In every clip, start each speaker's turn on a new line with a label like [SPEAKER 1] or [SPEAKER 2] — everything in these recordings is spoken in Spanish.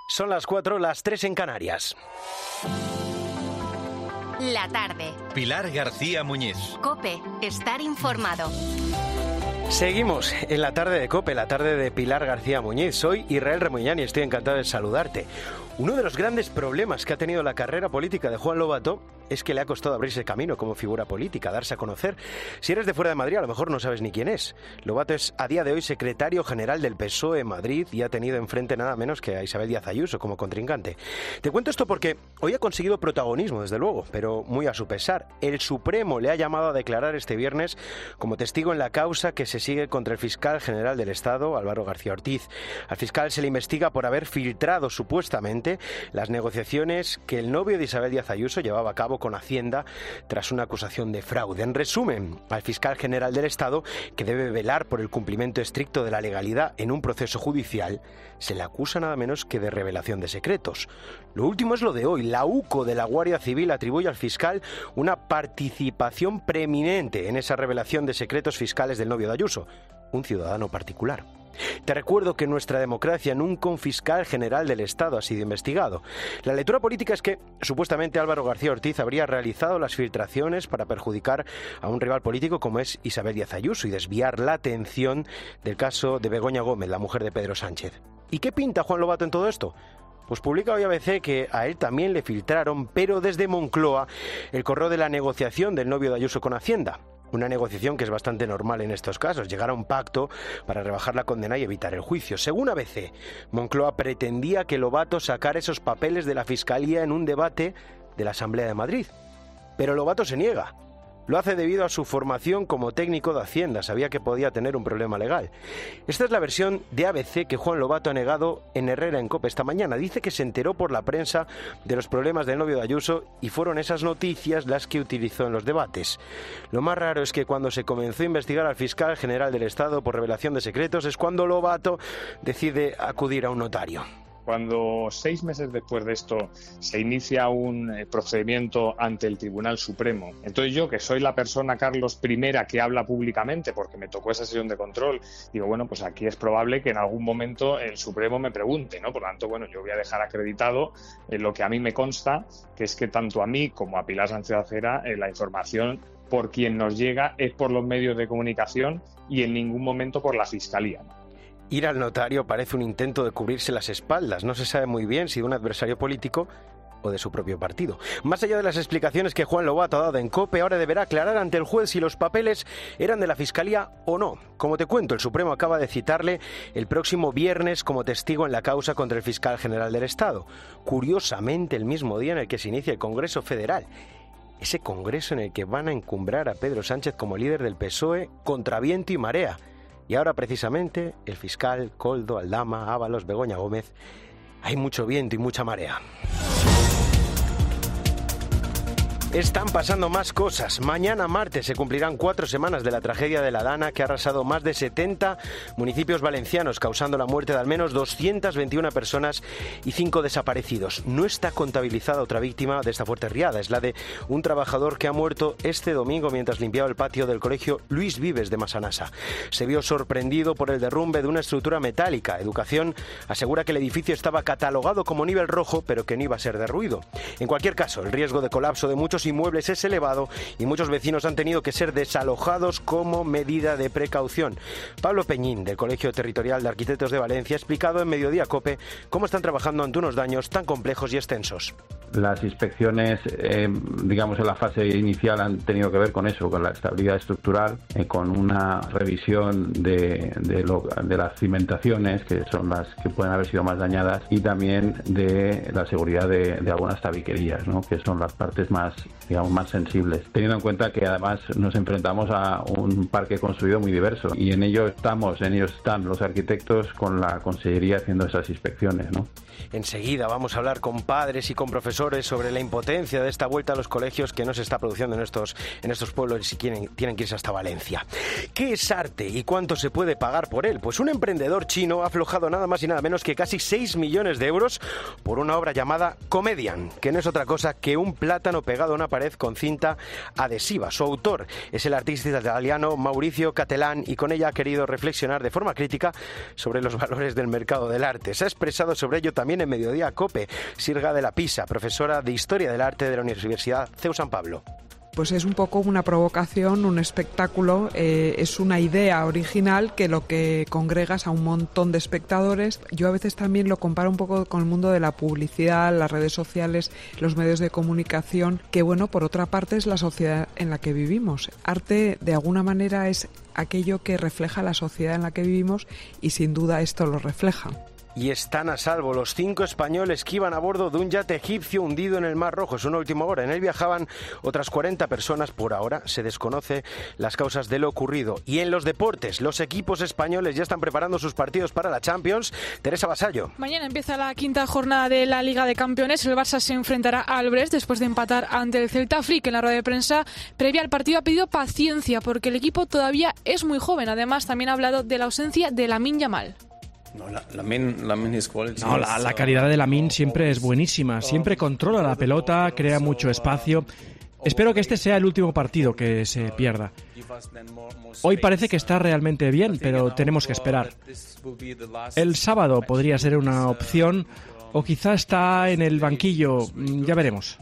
[SPEAKER 1] Son las 4, las 3 en Canarias.
[SPEAKER 2] La tarde.
[SPEAKER 3] Pilar García Muñiz.
[SPEAKER 2] COPE. Estar informado.
[SPEAKER 1] Seguimos en la tarde de COPE, la tarde de Pilar García Muñiz. Soy Israel Remuñán y estoy encantado de saludarte. Uno de los grandes problemas que ha tenido la carrera política de Juan Lobato es que le ha costado abrirse camino como figura política, darse a conocer. Si eres de fuera de Madrid, a lo mejor no sabes ni quién es. Lobato es a día de hoy secretario general del PSOE en Madrid y ha tenido enfrente nada menos que a Isabel Díaz Ayuso como contrincante. Te cuento esto porque hoy ha conseguido protagonismo, desde luego, pero muy a su pesar. El Supremo le ha llamado a declarar este viernes como testigo en la causa que se sigue contra el fiscal general del Estado, Álvaro García Ortiz. Al fiscal se le investiga por haber filtrado supuestamente las negociaciones que el novio de Isabel Díaz Ayuso llevaba a cabo con Hacienda tras una acusación de fraude. En resumen, al fiscal general del Estado, que debe velar por el cumplimiento estricto de la legalidad en un proceso judicial, se le acusa nada menos que de revelación de secretos. Lo último es lo de hoy. La UCO de la Guardia Civil atribuye al fiscal una participación preeminente en esa revelación de secretos fiscales del novio de Ayuso, un ciudadano particular. Te recuerdo que en nuestra democracia nunca un fiscal general del Estado ha sido investigado. La lectura política es que supuestamente Álvaro García Ortiz habría realizado las filtraciones para perjudicar a un rival político como es Isabel Díaz Ayuso y desviar la atención del caso de Begoña Gómez, la mujer de Pedro Sánchez. ¿Y qué pinta Juan Lobato en todo esto? Pues publica hoy ABC que a él también le filtraron, pero desde Moncloa, el correo de la negociación del novio de Ayuso con Hacienda. Una negociación que es bastante normal en estos casos, llegar a un pacto para rebajar la condena y evitar el juicio. Según ABC, Moncloa pretendía que Lobato sacara esos papeles de la Fiscalía en un debate de la Asamblea de Madrid. Pero Lobato se niega. Lo hace debido a su formación como técnico de Hacienda, sabía que podía tener un problema legal. Esta es la versión de ABC que Juan Lobato ha negado en Herrera en COPE esta mañana. Dice que se enteró por la prensa de los problemas del novio de Ayuso y fueron esas noticias las que utilizó en los debates. Lo más raro es que cuando se comenzó a investigar al fiscal general del Estado por revelación de secretos es cuando Lobato decide acudir a un notario.
[SPEAKER 4] Cuando 6 meses después de esto se inicia un procedimiento ante el Tribunal Supremo, entonces yo, que soy la persona, Carlos, primera que habla públicamente porque me tocó esa sesión de control, digo, bueno, pues aquí es probable que en algún momento el Supremo me pregunte, ¿no? Por lo tanto, bueno, yo voy a dejar acreditado lo que a mí me consta, que es que tanto a mí como a Pilar Sánchez Acera la información por quien nos llega es por los medios de comunicación y en ningún momento por la Fiscalía, ¿no?
[SPEAKER 1] Ir al notario parece un intento de cubrirse las espaldas. No se sabe muy bien si de un adversario político o de su propio partido. Más allá de las explicaciones que Juan Lobato ha dado en COPE, ahora deberá aclarar ante el juez si los papeles eran de la Fiscalía o no. Como te cuento, el Supremo acaba de citarle el próximo viernes como testigo en la causa contra el fiscal general del Estado. Curiosamente, el mismo día en el que se inicia el Congreso Federal. Ese congreso en el que van a encumbrar a Pedro Sánchez como líder del PSOE contra viento y marea. Y ahora, precisamente, el fiscal, Koldo, Aldama, Ábalos, Begoña Gómez, hay mucho viento y mucha marea. Están pasando más cosas. Mañana martes se cumplirán 4 semanas de la tragedia de la Dana, que ha arrasado más de 70 municipios valencianos, causando la muerte de al menos 221 personas y 5 desaparecidos. No está contabilizada otra víctima de esta fuerte riada. Es la de un trabajador que ha muerto este domingo mientras limpiaba el patio del colegio Luis Vives de Massanassa. Se vio sorprendido por el derrumbe de una estructura metálica. Educación asegura que el edificio estaba catalogado como nivel rojo, pero que no iba a ser derruido. En cualquier caso, el riesgo de colapso de muchos inmuebles es elevado y muchos vecinos han tenido que ser desalojados como medida de precaución. Pablo Peñín, del Colegio Territorial de Arquitectos de Valencia, ha explicado en Mediodía COPE cómo están trabajando ante unos daños tan complejos y extensos.
[SPEAKER 5] Las inspecciones, digamos, en la fase inicial han tenido que ver con eso, con la estabilidad estructural, con una revisión de las cimentaciones, que son las que pueden haber sido más dañadas, y también de la seguridad de algunas tabiquerías, ¿no? Que son las partes más, digamos, más sensibles. Teniendo en cuenta que además nos enfrentamos a un parque construido muy diverso, y en ello están los arquitectos con la Consellería haciendo esas inspecciones, ¿no?
[SPEAKER 1] Enseguida vamos a hablar con padres y con profesores profesores sobre la impotencia de esta vuelta a los colegios que no se está produciendo en estos pueblos y tienen que irse hasta Valencia. ¿Qué es arte y cuánto se puede pagar por él? Pues un emprendedor chino ha aflojado nada más y nada menos que casi 6 millones de euros por una obra llamada Comedian, que no es otra cosa que un plátano pegado a una pared con cinta adhesiva. Su autor es el artista italiano Maurizio Cattelan y con ella ha querido reflexionar de forma crítica sobre los valores del mercado del arte. Se ha expresado sobre ello también en Mediodía Cope Sirga de la Pisa, profesora de Historia del Arte de la Universidad CEU San Pablo.
[SPEAKER 6] Pues es un poco una provocación, un espectáculo, es una idea original que lo que congrega es a un montón de espectadores. Yo a veces también lo comparo un poco con el mundo de la publicidad, las redes sociales, los medios de comunicación, que bueno, por otra parte es la sociedad en la que vivimos. Arte de alguna manera es aquello que refleja la sociedad en la que vivimos y sin duda esto lo refleja.
[SPEAKER 1] Y están a salvo los 5 españoles que iban a bordo de un yate egipcio hundido en el Mar Rojo. Es una última hora. En él viajaban otras 40 personas. Por ahora se desconoce las causas de lo ocurrido. Y en los deportes, los equipos españoles ya están preparando sus partidos para la Champions. Teresa Vasallo.
[SPEAKER 7] Mañana empieza la 5ª jornada de la Liga de Campeones. El Barça se enfrentará al Brest después de empatar ante el Celta. Frick en la rueda de prensa previa al partido ha pedido paciencia porque el equipo todavía es muy joven. Además, también ha hablado de la ausencia de Lamine Yamal.
[SPEAKER 8] La calidad de Lamine siempre es buenísima, siempre controla la pelota, crea mucho espacio. Espero que este sea el último partido que se pierda. Hoy parece que está realmente bien, pero tenemos que esperar. El sábado podría ser una opción, o quizá está en el banquillo, ya veremos.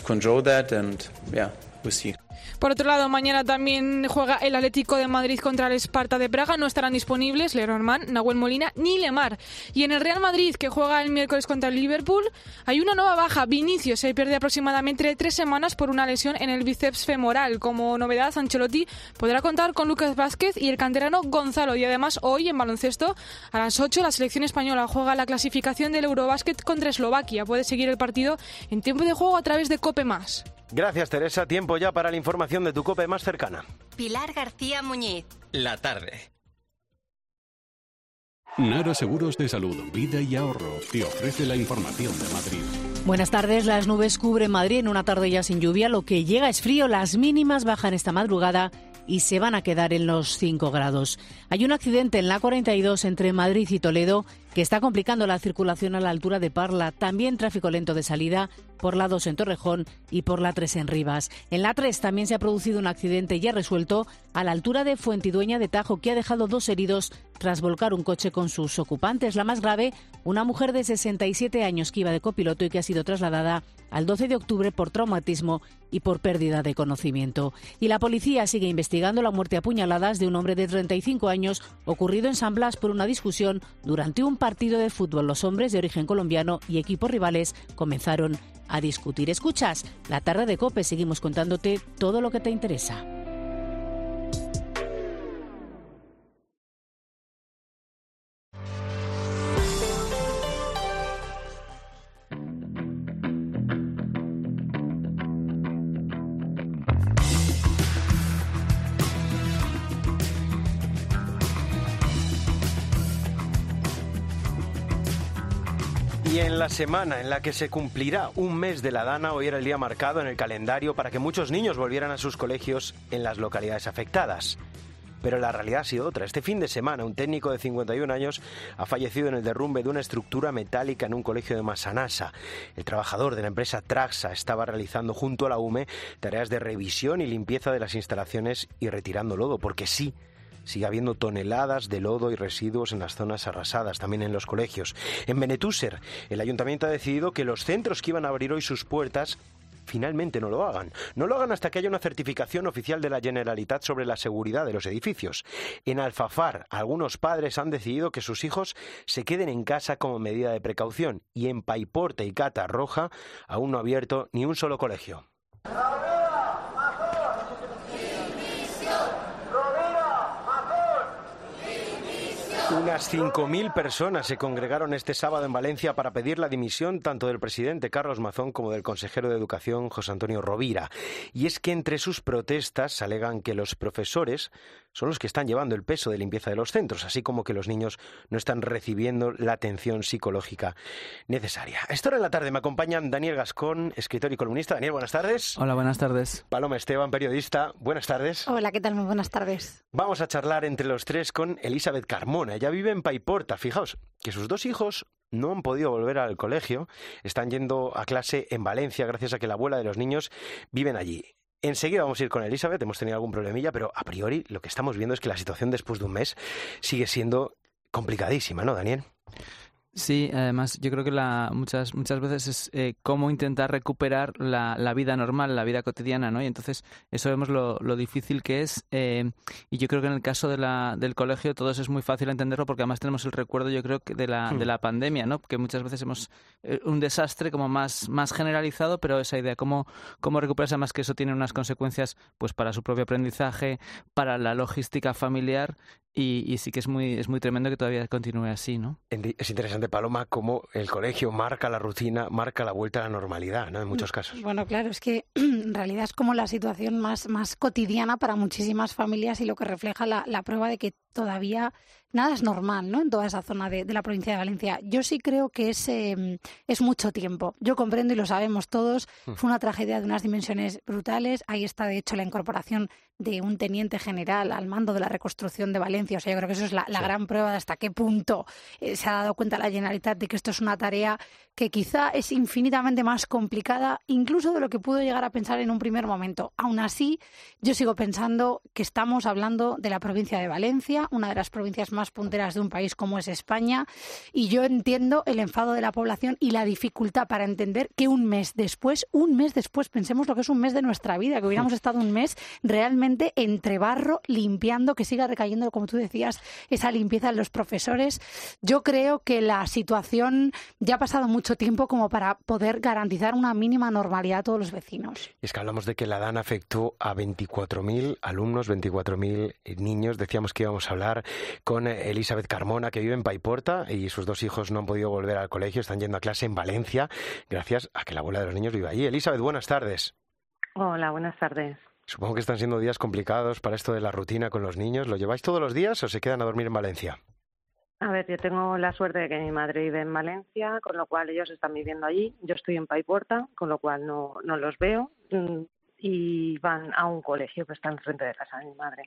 [SPEAKER 7] Por otro lado, mañana también juega el Atlético de Madrid contra el Sparta de Praga. No estarán disponibles Leroy Mann, Nahuel Molina ni Lemar. Y en el Real Madrid, que juega el miércoles contra el Liverpool, hay una nueva baja. Vinicius se pierde aproximadamente 3 semanas por una lesión en el bíceps femoral. Como novedad, Ancelotti podrá contar con Lucas Vázquez y el canterano Gonzalo. Y además, hoy en baloncesto, a las 8, la selección española juega la clasificación del Eurobásquet contra Eslovaquia. Puede seguir el partido en tiempo de juego a través de COPE+.
[SPEAKER 1] Gracias, Teresa. Tiempo ya para la información de tu COPE más cercana.
[SPEAKER 2] Pilar García Muñiz.
[SPEAKER 3] La tarde.
[SPEAKER 9] Nara Seguros de Salud, Vida y Ahorro te ofrece la información de Madrid.
[SPEAKER 10] Buenas tardes. Las nubes cubren Madrid en una tarde ya sin lluvia. Lo que llega es frío. Las mínimas bajan esta madrugada y se van a quedar en los 5 grados. Hay un accidente en la 42 entre Madrid y Toledo que está complicando la circulación a la altura de Parla. También tráfico lento de salida por la 2 en Torrejón y por la 3 en Rivas. En la 3 también se ha producido un accidente ya resuelto a la altura de Fuentidueña de Tajo que ha dejado 2 heridos tras volcar un coche con sus ocupantes. La más grave, una mujer de 67 años que iba de copiloto y que ha sido trasladada al 12 de octubre por traumatismo y por pérdida de conocimiento. Y la policía sigue investigando la muerte a puñaladas de un hombre de 35 años ocurrido en San Blas por una discusión durante un partido de fútbol. Los hombres de origen colombiano y equipos rivales comenzaron a discutir. Escuchas La tarde de COPE, seguimos contándote todo lo que te interesa.
[SPEAKER 1] Y en la semana en la que se cumplirá un mes de la Dana, hoy era el día marcado en el calendario para que muchos niños volvieran a sus colegios en las localidades afectadas. Pero la realidad ha sido otra. Este fin de semana, un técnico de 51 años ha fallecido en el derrumbe de una estructura metálica en un colegio de Massanassa. El trabajador de la empresa Traxa estaba realizando junto a la UME tareas de revisión y limpieza de las instalaciones y retirando lodo, porque sí, sigue habiendo toneladas de lodo y residuos en las zonas arrasadas, también en los colegios. En Benetússer, el ayuntamiento ha decidido que los centros que iban a abrir hoy sus puertas finalmente no lo hagan. No lo hagan hasta que haya una certificación oficial de la Generalitat sobre la seguridad de los edificios. En Alfafar, algunos padres han decidido que sus hijos se queden en casa como medida de precaución. Y en Paiporte y Cata Roja aún no ha abierto ni un solo colegio. Unas 5.000 personas se congregaron este sábado en Valencia para pedir la dimisión tanto del presidente Carlos Mazón como del consejero de Educación José Antonio Rovira. Y es que entre sus protestas alegan que los profesores son los que están llevando el peso de limpieza de los centros, así como que los niños no están recibiendo la atención psicológica necesaria. A esta hora de la tarde me acompañan Daniel Gascón, escritor y columnista. Daniel, buenas tardes.
[SPEAKER 11] Hola, buenas tardes.
[SPEAKER 1] Paloma Esteban, periodista. Buenas tardes.
[SPEAKER 12] Hola, ¿qué tal? Muy buenas tardes.
[SPEAKER 1] Vamos a charlar entre los tres con Elizabeth Carmona. Ella vive en Paiporta. Fijaos que sus dos hijos no han podido volver al colegio. Están yendo a clase en Valencia gracias a que la abuela de los niños viven allí. Enseguida vamos a ir con Elizabeth, hemos tenido algún problemilla, pero a priori lo que estamos viendo es que la situación después de un mes sigue siendo complicadísima, ¿no, Daniel?
[SPEAKER 11] Sí, además yo creo que muchas veces es cómo intentar recuperar la vida normal, la vida cotidiana, ¿no? Y entonces eso vemos lo difícil que es y yo creo que en el caso del colegio todo eso es muy fácil entenderlo porque además tenemos el recuerdo, yo creo, que de la pandemia, ¿no? Que muchas veces hemos un desastre como más generalizado, pero esa idea, cómo recuperarse, además que eso tiene unas consecuencias pues para su propio aprendizaje, para la logística familiar. Y sí que es muy tremendo que todavía continúe así, ¿no?
[SPEAKER 1] Es interesante, Paloma, cómo el colegio marca la rutina, marca la vuelta a la normalidad, ¿no? En muchos casos.
[SPEAKER 12] Bueno, claro, es que en realidad es como la situación más cotidiana para muchísimas familias y lo que refleja la prueba de que todavía nada es normal, ¿no? En toda esa zona de la provincia de Valencia. Yo sí creo que es mucho tiempo. Yo comprendo y lo sabemos todos. Fue una tragedia de unas dimensiones brutales. Ahí está, de hecho, la incorporación de un teniente general al mando de la reconstrucción de Valencia. O sea, yo creo que eso es la gran prueba de hasta qué punto se ha dado cuenta la Generalitat de que esto es una tarea que quizá es infinitamente más complicada incluso de lo que pudo llegar a pensar en un primer momento. Aún así, yo sigo pensando que estamos hablando de la provincia de Valencia, una de las provincias más punteras de un país como es España, y yo entiendo el enfado de la población y la dificultad para entender que un mes después, pensemos lo que es un mes de nuestra vida, que hubiéramos estado un mes realmente entre barro, limpiando, que siga recayendo, como tú decías, esa limpieza de los profesores. Yo creo que la situación ya ha pasado mucho tiempo como para poder garantizar una mínima normalidad a todos los vecinos.
[SPEAKER 1] Es que hablamos de que la DAN afectó a 24.000 alumnos, 24.000 niños. Decíamos que íbamos a hablar con Elizabeth Carmona, que vive en Paiporta y sus dos hijos no han podido volver al colegio, están yendo a clase en Valencia gracias a que la abuela de los niños vive allí. Elizabeth, buenas tardes.
[SPEAKER 13] Hola, buenas tardes.
[SPEAKER 1] Supongo que están siendo días complicados para esto de la rutina con los niños. ¿Lo lleváis todos los días o se quedan a dormir en Valencia?
[SPEAKER 13] A ver, yo tengo la suerte de que mi madre vive en Valencia, con lo cual ellos están viviendo allí. Yo estoy en Paiporta, con lo cual no los veo y van a un colegio que está enfrente de casa de mi madre.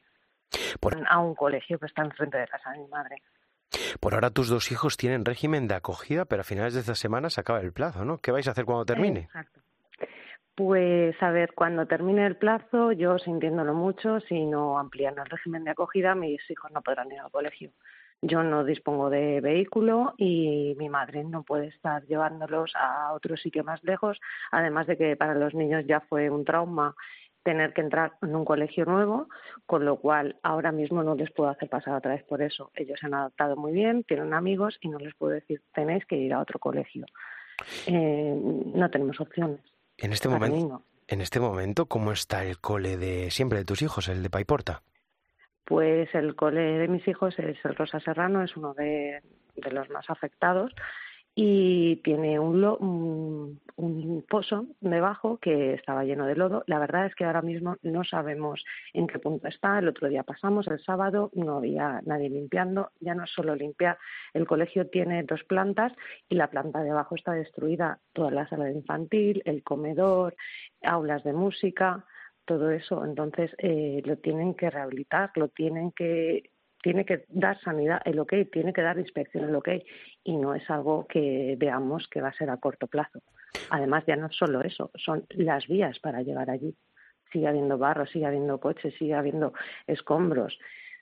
[SPEAKER 1] Por ahora tus dos hijos tienen régimen de acogida, pero a finales de esta semana se acaba el plazo, ¿no? ¿Qué vais a hacer cuando termine?
[SPEAKER 13] Exacto. Pues a ver, cuando termine el plazo, yo sintiéndolo mucho, si no amplían el régimen de acogida, mis hijos no podrán ir al colegio. Yo no dispongo de vehículo y mi madre no puede estar llevándolos a otro sitio más lejos, además de que para los niños ya fue un trauma tener que entrar en un colegio nuevo, con lo cual ahora mismo no les puedo hacer pasar otra vez por eso. Ellos se han adaptado muy bien, tienen amigos y no les puedo decir tenéis que ir a otro colegio. No tenemos opciones.
[SPEAKER 1] En este momento, ¿cómo está el cole de siempre de tus hijos, el de Paiporta?
[SPEAKER 13] Pues el cole de mis hijos es el Rosa Serrano, es uno de los más afectados y tiene un pozo debajo que estaba lleno de lodo. La verdad es que ahora mismo no sabemos en qué punto está. El otro día pasamos, el sábado, no había nadie limpiando. Ya no es solo limpiar, el colegio tiene 2 plantas y la planta de abajo está destruida. Toda la sala de infantil, el comedor, aulas de música, todo eso. Entonces lo tienen que rehabilitar, tiene que dar sanidad el OK, tiene que dar inspección el OK y no es algo que veamos que va a ser a corto plazo. Además, ya no es solo eso, son las vías para llegar allí. Sigue habiendo barro, sigue habiendo coches, sigue habiendo escombros.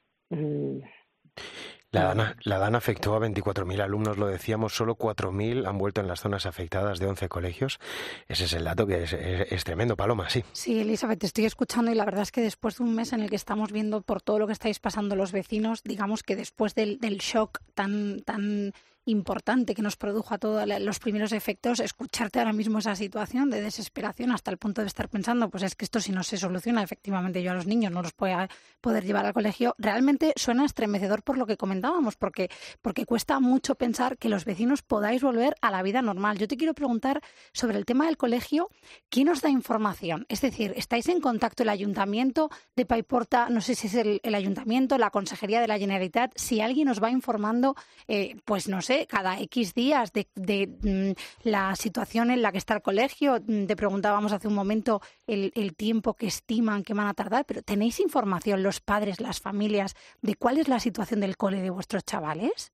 [SPEAKER 1] La DAN afectó a 24.000 alumnos, lo decíamos, solo 4.000 han vuelto en las zonas afectadas de 11 colegios. Ese es el dato que es tremendo, Paloma, sí.
[SPEAKER 12] Sí, Elizabeth, te estoy escuchando y la verdad es que después de un mes en el que estamos viendo por todo lo que estáis pasando los vecinos, digamos que después del shock tan importante que nos produjo a todos los primeros efectos escucharte ahora mismo esa situación de desesperación hasta el punto de estar pensando, pues es que esto si no se soluciona, efectivamente yo a los niños no los voy a poder llevar al colegio. Realmente suena estremecedor por lo que comentábamos, porque cuesta mucho pensar que los vecinos podáis volver a la vida normal. Yo te quiero preguntar sobre el tema del colegio, ¿quién os da información? Es decir, ¿estáis en contacto el ayuntamiento de Paiporta? No sé si es el ayuntamiento, la Consejería de la Generalitat, si alguien os va informando, pues no sé, cada X días de la situación en la que está el colegio. Te preguntábamos hace un momento el tiempo que estiman que van a tardar, pero ¿tenéis información los padres, las familias, de cuál es la situación del cole de vuestros chavales?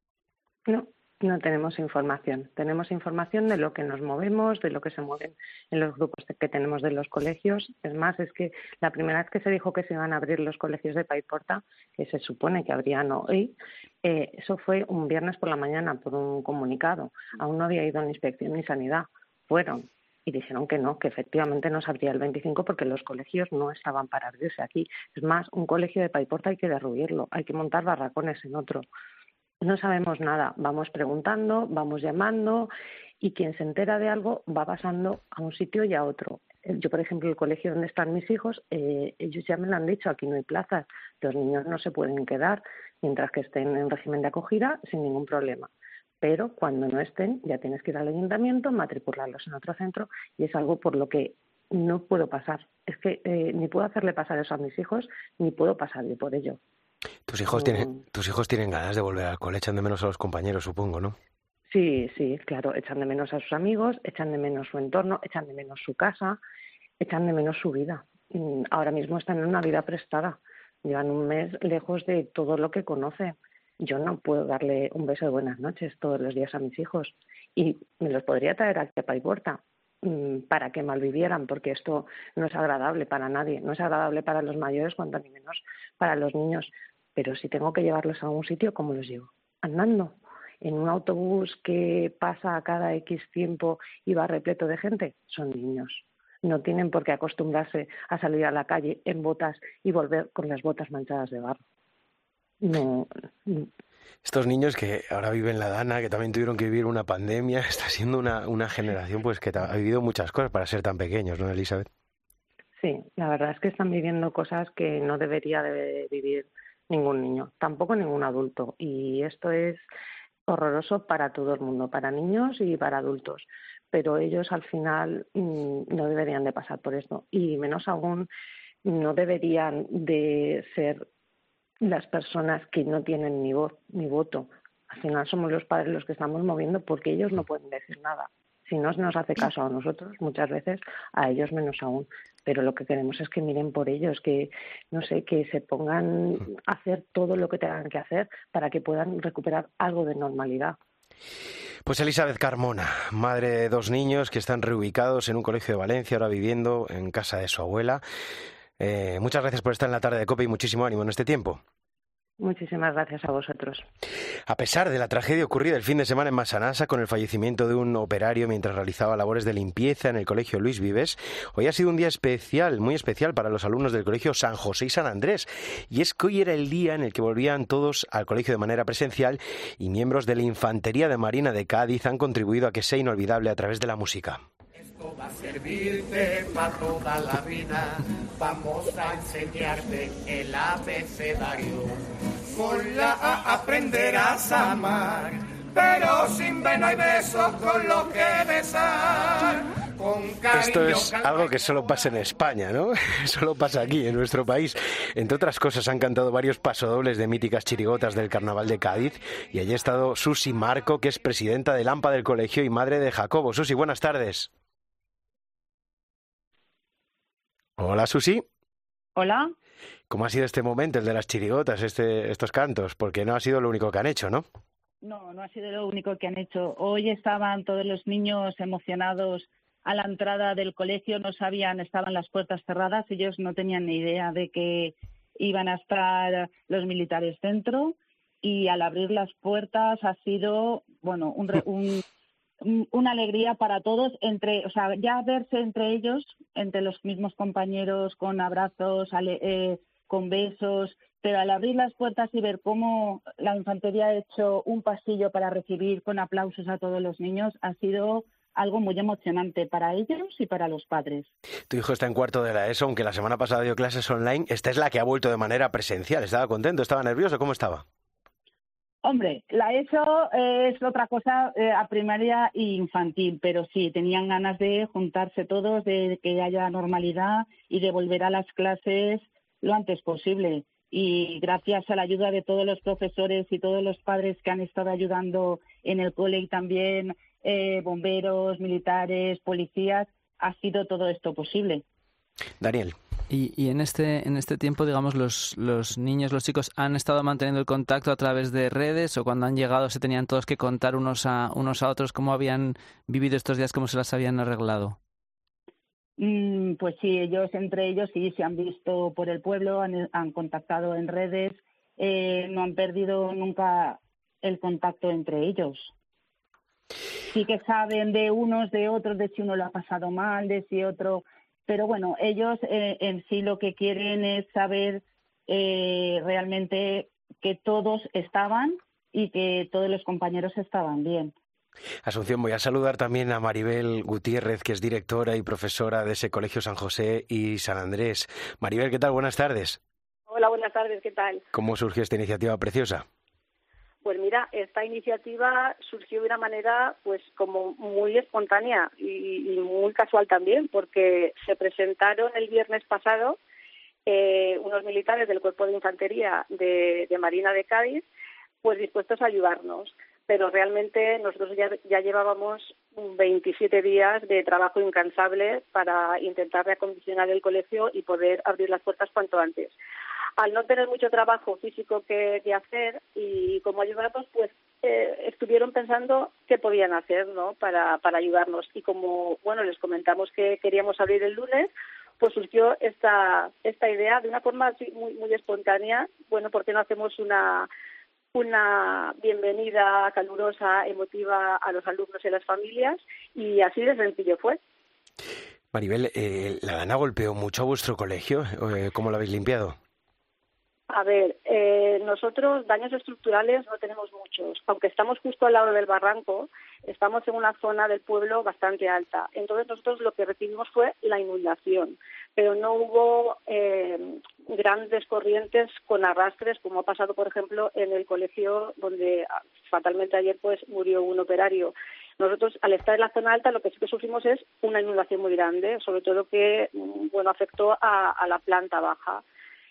[SPEAKER 13] No tenemos información. Tenemos información de lo que nos movemos, de lo que se mueven en los grupos que tenemos de los colegios. Es más, es que la primera vez que se dijo que se iban a abrir los colegios de Paiporta, que se supone que abrían hoy, eso fue un viernes por la mañana por un comunicado. Aún no había ido ni Inspección ni Sanidad. Fueron y dijeron que no, que efectivamente no se abría el 25 porque los colegios no estaban para abrirse aquí. Es más, un colegio de Paiporta hay que derruirlo, hay que montar barracones en otro. No sabemos nada, vamos preguntando, vamos llamando y quien se entera de algo va pasando a un sitio y a otro. Yo, por ejemplo, el colegio donde están mis hijos, ellos ya me lo han dicho, aquí no hay plazas, los niños no se pueden quedar mientras que estén en régimen de acogida sin ningún problema. Pero cuando no estén ya tienes que ir al ayuntamiento, matricularlos en otro centro y es algo por lo que no puedo pasar. Es que ni puedo hacerle pasar eso a mis hijos ni puedo pasar yo por ello.
[SPEAKER 1] Tus hijos tienen ganas de volver al cole, echan de menos a los compañeros, supongo, ¿no?
[SPEAKER 13] Sí, claro, echan de menos a sus amigos, echan de menos su entorno, echan de menos su casa, echan de menos su vida. Ahora mismo están en una vida prestada, llevan un mes lejos de todo lo que conocen. Yo no puedo darle un beso de buenas noches todos los días a mis hijos y me los podría traer aquí a Paiporta para que malvivieran, porque esto no es agradable para nadie, no es agradable para los mayores, cuanto ni menos para los niños. Pero si tengo que llevarlos a algún sitio, ¿cómo los llevo? Andando, en un autobús que pasa a cada X tiempo y va repleto de gente. Son niños, no tienen por qué acostumbrarse a salir a la calle en botas y volver con las botas manchadas de barro. No.
[SPEAKER 1] Estos niños que ahora viven la Dana, que también tuvieron que vivir una pandemia, está siendo una generación pues que ha vivido muchas cosas para ser tan pequeños, ¿no, Elizabeth?
[SPEAKER 13] Sí, la verdad es que están viviendo cosas que no debería de vivir ningún niño, tampoco ningún adulto. Y esto es horroroso para todo el mundo, para niños y para adultos. Pero ellos al final no deberían de pasar por esto. Y menos aún no deberían de ser las personas que no tienen ni voz ni voto. Al final somos los padres los que estamos moviendo porque ellos no pueden decir nada. Si no se nos hace caso a nosotros, muchas veces a ellos menos aún. Pero lo que queremos es que miren por ellos, que no sé, que se pongan a hacer todo lo que tengan que hacer para que puedan recuperar algo de normalidad.
[SPEAKER 1] Pues Elizabeth Carmona, madre de 2 niños que están reubicados en un colegio de Valencia, ahora viviendo en casa de su abuela. Muchas gracias por estar en la tarde de COPE y muchísimo ánimo en este tiempo.
[SPEAKER 13] Muchísimas gracias a vosotros.
[SPEAKER 1] A pesar de la tragedia ocurrida el fin de semana en Massanassa con el fallecimiento de un operario mientras realizaba labores de limpieza en el colegio Luis Vives, hoy ha sido un día especial, muy especial para los alumnos del colegio San José y San Andrés. Y es que hoy era el día en el que volvían todos al colegio de manera presencial y miembros de la Infantería de Marina de Cádiz han contribuido a que sea inolvidable a través de la música.
[SPEAKER 14] Esto va a servirte para toda la vida, vamos a enseñarte el abecedario. Con la A aprenderás a amar, pero sin B no hay besos con lo que besar.
[SPEAKER 1] Esto es algo que solo pasa en España, ¿no? Solo pasa aquí, en nuestro país. Entre otras cosas, han cantado varios pasodobles de míticas chirigotas del Carnaval de Cádiz y allí ha estado Susi Marco, que es presidenta del AMPA del colegio y madre de Jacobo. Susi, buenas tardes. Hola, Susi.
[SPEAKER 15] Hola.
[SPEAKER 1] ¿Cómo ha sido este momento, el de las chirigotas, estos cantos? Porque no ha sido lo único que han hecho, ¿no?
[SPEAKER 15] No ha sido lo único que han hecho. Hoy estaban todos los niños emocionados a la entrada del colegio, no sabían, estaban las puertas cerradas, ellos no tenían ni idea de que iban a estar los militares dentro y al abrir las puertas ha sido, bueno, una alegría para todos, ya verse entre ellos, entre los mismos compañeros con abrazos, con besos, pero al abrir las puertas y ver cómo la infantería ha hecho un pasillo para recibir con aplausos a todos los niños, ha sido algo muy emocionante para ellos y para los padres.
[SPEAKER 1] Tu hijo está en cuarto de la ESO, aunque la semana pasada dio clases online. Esta es la que ha vuelto de manera presencial. ¿Estaba contento? ¿Estaba nervioso? ¿Cómo estaba?
[SPEAKER 15] Hombre, la ESO es otra cosa a primaria e infantil, pero sí, tenían ganas de juntarse todos, de que haya normalidad y de volver a las clases lo antes posible. Y gracias a la ayuda de todos los profesores y todos los padres que han estado ayudando en el cole y también bomberos, militares, policías, ha sido todo esto posible.
[SPEAKER 1] Daniel.
[SPEAKER 11] Y en este tiempo, digamos, los niños, los chicos, ¿han estado manteniendo el contacto a través de redes o cuando han llegado se tenían todos que contar unos a otros cómo habían vivido estos días, cómo se las habían arreglado?
[SPEAKER 15] Pues sí, entre ellos sí se han visto por el pueblo, han contactado en redes, no han perdido nunca el contacto entre ellos. Sí que saben de unos, de otros, de si uno lo ha pasado mal, de si otro... Pero bueno, ellos en sí lo que quieren es saber realmente que todos estaban y que todos los compañeros estaban bien.
[SPEAKER 1] Asunción, voy a saludar también a Maribel Gutiérrez, que es directora y profesora de ese Colegio San José y San Andrés. Maribel, ¿qué tal? Buenas tardes.
[SPEAKER 16] Hola, buenas tardes, ¿qué tal?
[SPEAKER 1] ¿Cómo surgió esta iniciativa preciosa?
[SPEAKER 16] Pues mira, esta iniciativa surgió de una manera pues como muy espontánea y muy casual también, porque se presentaron el viernes pasado unos militares del Cuerpo de Infantería de Marina de Cádiz, pues dispuestos a ayudarnos. Pero realmente nosotros ya llevábamos 27 días de trabajo incansable para intentar reacondicionar el colegio y poder abrir las puertas cuanto antes. Al no tener mucho trabajo físico que hacer y como ayudarnos, pues estuvieron pensando qué podían hacer, ¿no? para ayudarnos. Y como les comentamos que queríamos abrir el lunes, pues surgió esta idea de una forma así muy espontánea. Bueno, ¿por qué no hacemos una bienvenida calurosa, emotiva a los alumnos y a las familias? Y así de sencillo fue.
[SPEAKER 1] Maribel, ¿la Dana golpeó mucho a vuestro colegio? ¿Cómo lo habéis limpiado?
[SPEAKER 16] A ver, nosotros daños estructurales no tenemos muchos. Aunque estamos justo al lado del barranco, estamos en una zona del pueblo bastante alta. Entonces nosotros lo que recibimos fue la inundación, pero no hubo grandes corrientes con arrastres, como ha pasado, por ejemplo, en el colegio donde fatalmente ayer pues murió un operario. Nosotros, al estar en la zona alta, lo que sí que sufrimos es una inundación muy grande, sobre todo que afectó a la planta baja.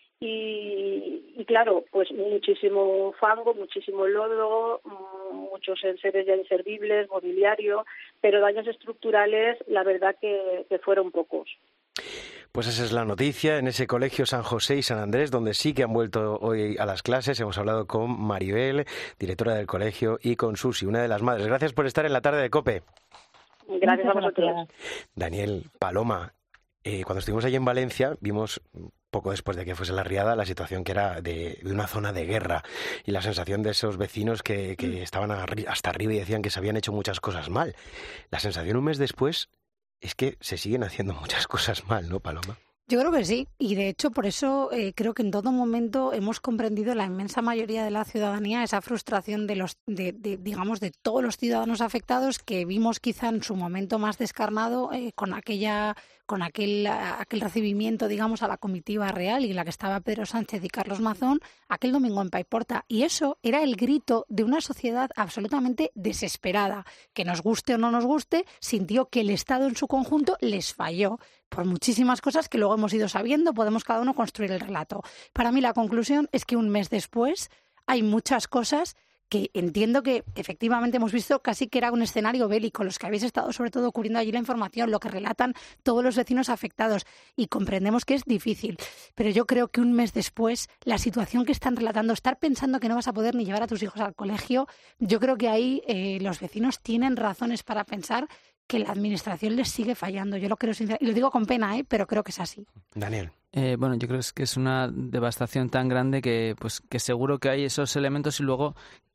[SPEAKER 16] Y claro, pues muchísimo fango, muchísimo lodo, muchos enseres ya inservibles, mobiliario, pero daños estructurales, la verdad que fueron pocos.
[SPEAKER 1] Pues esa es la noticia en ese Colegio San José y San Andrés, donde sí que han vuelto hoy a las clases. Hemos hablado con Maribel, directora del colegio, y con Susi, una de las madres. Gracias por estar en la tarde de COPE.
[SPEAKER 16] Gracias a vosotros.
[SPEAKER 1] Daniel, Paloma, cuando estuvimos allí en Valencia, vimos poco después de que fuese la riada, la situación que era de una zona de guerra y la sensación de esos vecinos que estaban hasta arriba y decían que se habían hecho muchas cosas mal. La sensación un mes después es que se siguen haciendo muchas cosas mal, ¿no, Paloma?
[SPEAKER 12] Yo creo que sí, y de hecho por eso creo que en todo momento hemos comprendido la inmensa mayoría de la ciudadanía esa frustración de todos los ciudadanos afectados que vimos quizá en su momento más descarnado con aquel recibimiento, digamos, a la comitiva real y en la que estaba Pedro Sánchez y Carlos Mazón aquel domingo en Paiporta. Y eso era el grito de una sociedad absolutamente desesperada, que nos guste o no nos guste, sintió que el Estado en su conjunto les falló por muchísimas cosas que luego hemos ido sabiendo, podemos cada uno construir el relato. Para mí la conclusión es que un mes después hay muchas cosas que entiendo que efectivamente hemos visto casi que era un escenario bélico, los que habéis estado sobre todo cubriendo allí la información, lo que relatan todos los vecinos afectados, y comprendemos que es difícil, pero yo creo que un mes después la situación que están relatando, estar pensando que no vas a poder ni llevar a tus hijos al colegio, yo creo que ahí los vecinos tienen razones para pensar que la administración les sigue fallando. Yo lo creo sinceramente, y lo digo con pena, pero creo que es así.
[SPEAKER 1] Daniel.
[SPEAKER 11] Bueno, yo creo que es una devastación tan grande que seguro que hay esos elementos y luego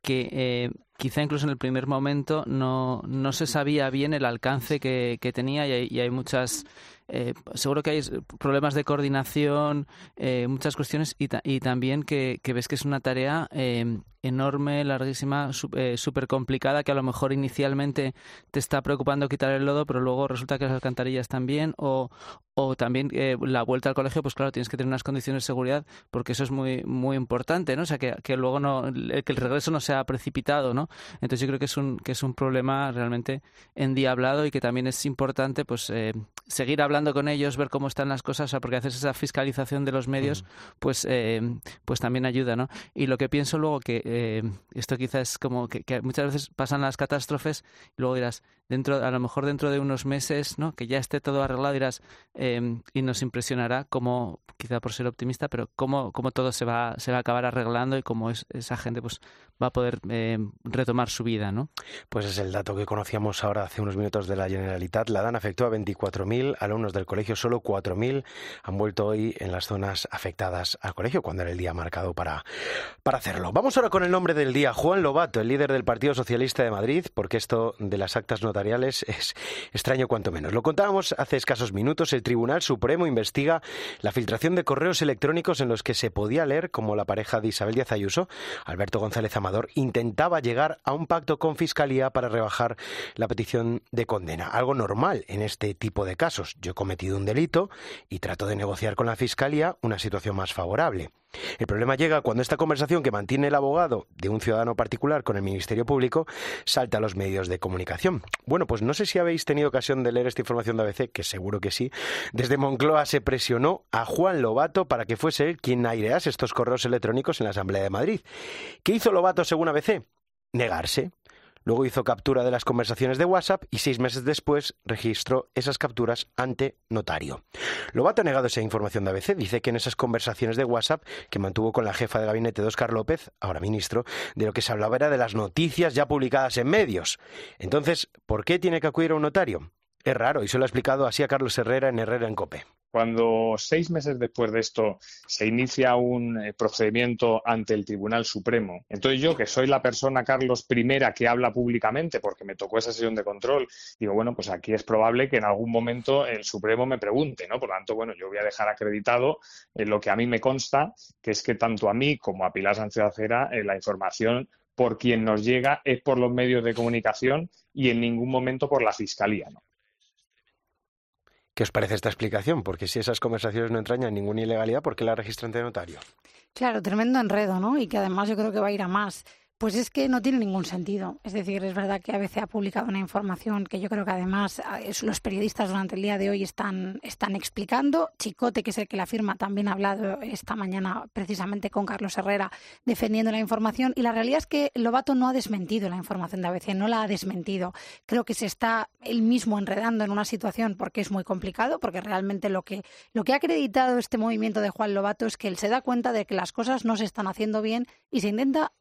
[SPEAKER 11] que quizá incluso en el primer momento no se sabía bien el alcance que tenía y hay muchas... seguro que hay problemas de coordinación, muchas cuestiones y también que ves que es una tarea enorme, larguísima, súper complicada, que a lo mejor inicialmente te está preocupando quitar el lodo, pero luego resulta que las alcantarillas también, o también la vuelta al colegio, pues claro, tienes que tener unas condiciones de seguridad, porque eso es muy muy importante, ¿no? O sea, que luego que el regreso no sea precipitado, ¿no? Entonces yo creo que es un problema realmente endiablado y que también es importante, pues seguir hablando con ellos, ver cómo están las cosas, o sea, porque haces esa fiscalización de los medios, pues también ayuda, ¿no? Y lo que pienso luego que esto quizás es como que muchas veces pasan las catástrofes y luego dirás, a lo mejor dentro de unos meses, ¿no? Que ya esté todo arreglado, dirás, y nos impresionará cómo, quizá por ser optimista, pero cómo todo se va a acabar arreglando y cómo esa gente pues va a poder retomar su vida, ¿no?
[SPEAKER 1] Pues es el dato que conocíamos ahora hace unos minutos de la Generalitat. La DAN afectó a 24.000 alumnos del colegio, solo 4.000 han vuelto hoy en las zonas afectadas al colegio, cuando era el día marcado para hacerlo. Vamos ahora con el nombre del día, Juan Lobato, el líder del Partido Socialista de Madrid, porque esto de las actas notariales es extraño cuanto menos. Lo contábamos hace escasos minutos, el Tribunal Supremo investiga la filtración de correos electrónicos en los que se podía leer cómo la pareja de Isabel Díaz Ayuso, Alberto González Amador, intentaba llegar a un pacto con Fiscalía para rebajar la petición de condena. Algo normal en este tipo de casos. Yo he cometido un delito y trato de negociar con la Fiscalía una situación más favorable. El problema llega cuando esta conversación que mantiene el abogado de un ciudadano particular con el Ministerio Público salta a los medios de comunicación. Bueno, pues no sé si habéis tenido ocasión de leer esta información de ABC, que seguro que sí. Desde Moncloa se presionó a Juan Lobato para que fuese él quien airease estos correos electrónicos en la Asamblea de Madrid. ¿Qué hizo Lobato según ABC? Negarse. Luego hizo captura de las conversaciones de WhatsApp y 6 meses después registró esas capturas ante notario. Lobato ha negado esa información de ABC. Dice que en esas conversaciones de WhatsApp que mantuvo con la jefa de gabinete de Óscar López, ahora ministro, de lo que se hablaba era de las noticias ya publicadas en medios. Entonces, ¿por qué tiene que acudir a un notario? Es raro y se lo ha explicado así a Carlos Herrera en Herrera en COPE.
[SPEAKER 4] Cuando 6 meses después de esto se inicia un procedimiento ante el Tribunal Supremo, entonces yo, que soy la persona, Carlos, primera que habla públicamente, porque me tocó esa sesión de control, digo, bueno, pues aquí es probable que en algún momento el Supremo me pregunte, ¿no? Por lo tanto, bueno, yo voy a dejar acreditado lo que a mí me consta, que es que tanto a mí como a Pilar Sánchez Acera la información por quien nos llega es por los medios de comunicación y en ningún momento por la Fiscalía, ¿no?
[SPEAKER 1] ¿Qué os parece esta explicación? Porque si esas conversaciones no entrañan ninguna ilegalidad, ¿por qué la registra ante notario?
[SPEAKER 12] Claro, tremendo enredo, ¿no? Y que además yo creo que va a ir a más. Pues es que no tiene ningún sentido. Es decir, es verdad que ABC ha publicado una información que yo creo que además los periodistas durante el día de hoy están explicando. Chicote, que es el que la firma, también ha hablado esta mañana precisamente con Carlos Herrera defendiendo la información. Y la realidad es que Lobato no ha desmentido la información de ABC, no la ha desmentido. Creo que se está él mismo enredando en una situación porque es muy complicado, porque realmente lo que ha acreditado este movimiento de Juan Lobato es que él se da cuenta de que las cosas no se están haciendo bien y se intenta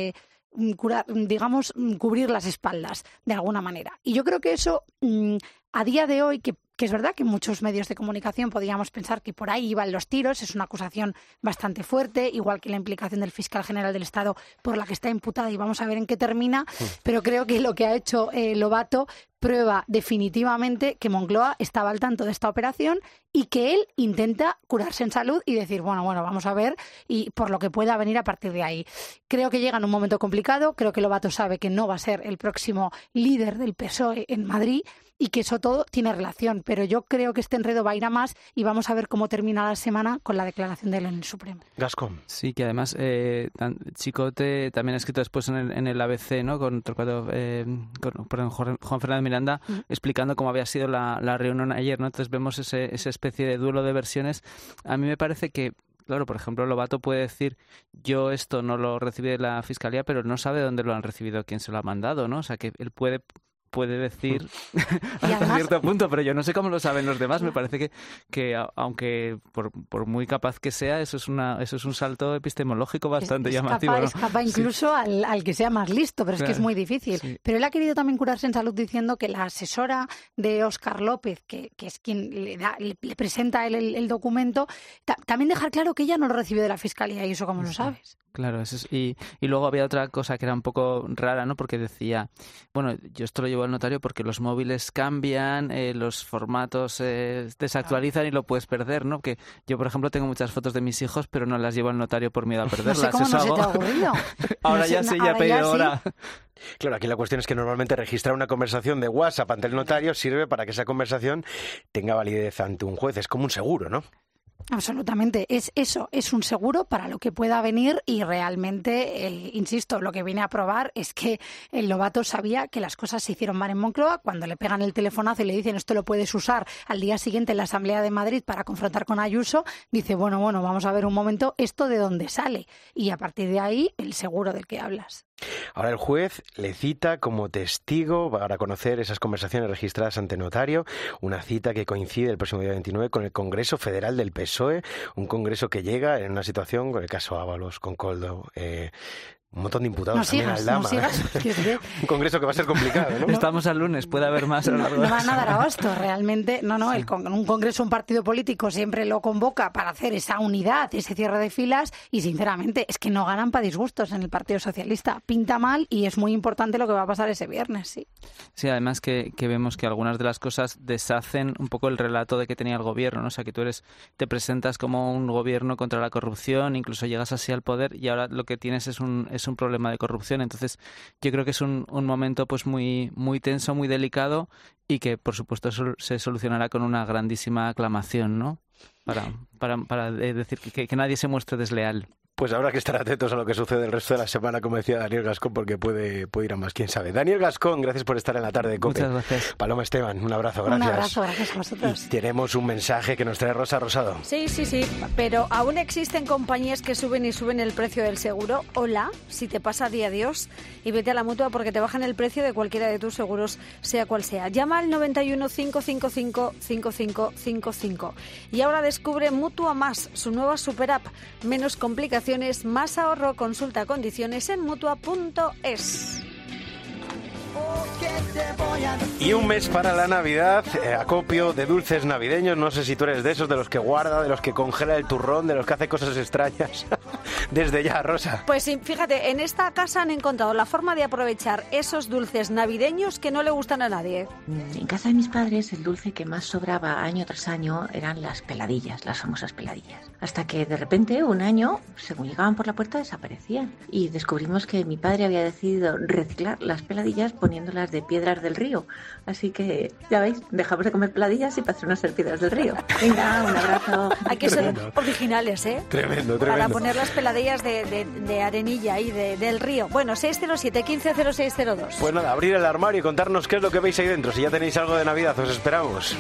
[SPEAKER 12] cubrir las espaldas de alguna manera. Y yo creo que eso, a día de hoy, que es verdad que muchos medios de comunicación podíamos pensar que por ahí iban los tiros, es una acusación bastante fuerte, igual que la implicación del fiscal general del Estado por la que está imputada, y vamos a ver en qué termina, pero creo que lo que ha hecho Lobato prueba definitivamente que Moncloa estaba al tanto de esta operación y que él intenta curarse en salud y decir, bueno, vamos a ver, y por lo que pueda venir a partir de ahí. Creo que llega en un momento complicado, creo que Lobato sabe que no va a ser el próximo líder del PSOE en Madrid y que eso todo tiene relación, pero yo creo que este enredo va a ir a más y vamos a ver cómo termina la semana con la declaración de él en el Supremo.
[SPEAKER 1] Gascón.
[SPEAKER 11] Sí, que además Chicote también ha escrito después en el ABC, ¿no? Con Juan Fernández Miranda, explicando cómo había sido la reunión ayer, ¿no? Entonces vemos esa especie de duelo de versiones. A mí me parece que, claro, por ejemplo, Lobato puede decir, yo esto no lo recibí de la Fiscalía, pero no sabe dónde lo han recibido, quién se lo ha mandado, ¿no? O sea, que él puede puede decir hasta cierto punto, pero yo no sé cómo lo saben los demás. Me parece que aunque por muy capaz que sea, eso es un salto epistemológico bastante llamativo.
[SPEAKER 12] Escapa incluso al que sea más listo, pero es que es muy difícil.
[SPEAKER 11] Sí.
[SPEAKER 12] Pero él ha querido también curarse en salud diciendo que la asesora de Óscar López, que es quien le presenta a él el documento, también dejar claro que ella no lo recibió de la Fiscalía, y eso cómo lo sabes.
[SPEAKER 11] Claro, eso es, y luego había otra cosa que era un poco rara, ¿no? Porque decía, bueno, yo esto lo llevo al notario porque los móviles cambian, los formatos desactualizan y lo puedes perder, ¿no? Que yo, por ejemplo, tengo muchas fotos de mis hijos, pero no las llevo al notario por miedo a perderlas.
[SPEAKER 12] No sé cómo
[SPEAKER 11] eso
[SPEAKER 12] no
[SPEAKER 11] hago.
[SPEAKER 12] se te ha ocurrido.
[SPEAKER 11] Ahora ya sé, ya pedido ahora.
[SPEAKER 1] Claro, aquí la cuestión es que normalmente registrar una conversación de WhatsApp ante el notario sirve para que esa conversación tenga validez ante un juez. Es como un seguro, ¿no?
[SPEAKER 12] Absolutamente, es un seguro para lo que pueda venir, y realmente, insisto, lo que viene a probar es que el Lobato sabía que las cosas se hicieron mal en Moncloa. Cuando le pegan el telefonazo y le dicen esto lo puedes usar al día siguiente en la Asamblea de Madrid para confrontar con Ayuso, dice bueno, vamos a ver un momento esto de dónde sale, y a partir de ahí el seguro del que hablas.
[SPEAKER 1] Ahora el juez le cita como testigo para conocer esas conversaciones registradas ante notario, una cita que coincide el próximo día 29 con el Congreso Federal del PSOE, un congreso que llega en una situación con el caso Ábalos, con Koldo, un montón de imputados también al Dama. Un congreso que va a ser complicado, ¿no?
[SPEAKER 11] Estamos al lunes, puede haber más a lo largo de
[SPEAKER 12] No van a dar abasto, realmente. Un congreso, un partido político siempre lo convoca para hacer esa unidad, ese cierre de filas, y sinceramente es que no ganan para disgustos en el Partido Socialista. Pinta mal, y es muy importante lo que va a pasar ese viernes, sí.
[SPEAKER 11] Sí, además que vemos que algunas de las cosas deshacen un poco el relato de que tenía el gobierno, ¿no? O sea, que tú te presentas como un gobierno contra la corrupción, incluso llegas así al poder, y ahora lo que tienes es un problema de corrupción. Entonces yo creo que es un momento pues muy tenso, muy delicado, y que por supuesto se solucionará con una grandísima aclamación, ¿no? Para decir que nadie se muestre desleal.
[SPEAKER 1] Pues habrá que estar atentos a lo que sucede el resto de la semana, como decía Daniel Gascón, porque puede ir a más, quién sabe. Daniel Gascón, gracias por estar en la tarde de COPE.
[SPEAKER 11] Muchas gracias.
[SPEAKER 1] Paloma Esteban, un abrazo, gracias.
[SPEAKER 12] Un abrazo, gracias a vosotros.
[SPEAKER 1] Y tenemos un mensaje que nos trae Rosa Rosado.
[SPEAKER 17] Sí, pero aún existen compañías que suben el precio del seguro. Hola, si te pasa, di adiós y vete a la Mutua, porque te bajan el precio de cualquiera de tus seguros, sea cual sea. Llama al 91 555 5555. Y ahora descubre Mutua Más, su nueva super app. Menos complicaciones, más ahorro. Consulta condiciones en Mutua.es.
[SPEAKER 1] Y un mes para la Navidad, acopio de dulces navideños. No sé si tú eres de esos, de los que guarda, de los que congela el turrón, de los que hace cosas extrañas. Desde ya, Rosa.
[SPEAKER 17] Pues sí, fíjate, en esta casa han encontrado la forma de aprovechar esos dulces navideños que no le gustan a nadie.
[SPEAKER 18] En casa de mis padres el dulce que más sobraba año tras año eran las peladillas, las famosas peladillas. Hasta que de repente un año, según llegaban por la puerta, desaparecían. Y descubrimos que mi padre había decidido reciclar las peladillas poniéndolas de piedras del río. Así que, ya veis, dejamos de comer peladillas y pasarnos a ser piedras del río. Venga, un abrazo.
[SPEAKER 17] Hay que ser originales, ¿eh?
[SPEAKER 1] Tremendo.
[SPEAKER 17] Para poner las peladillas de arenilla y del río. Bueno, 607 15 0602.
[SPEAKER 1] Pues nada, abrir el armario y contarnos qué es lo que veis ahí dentro. Si ya tenéis algo de Navidad, os esperamos.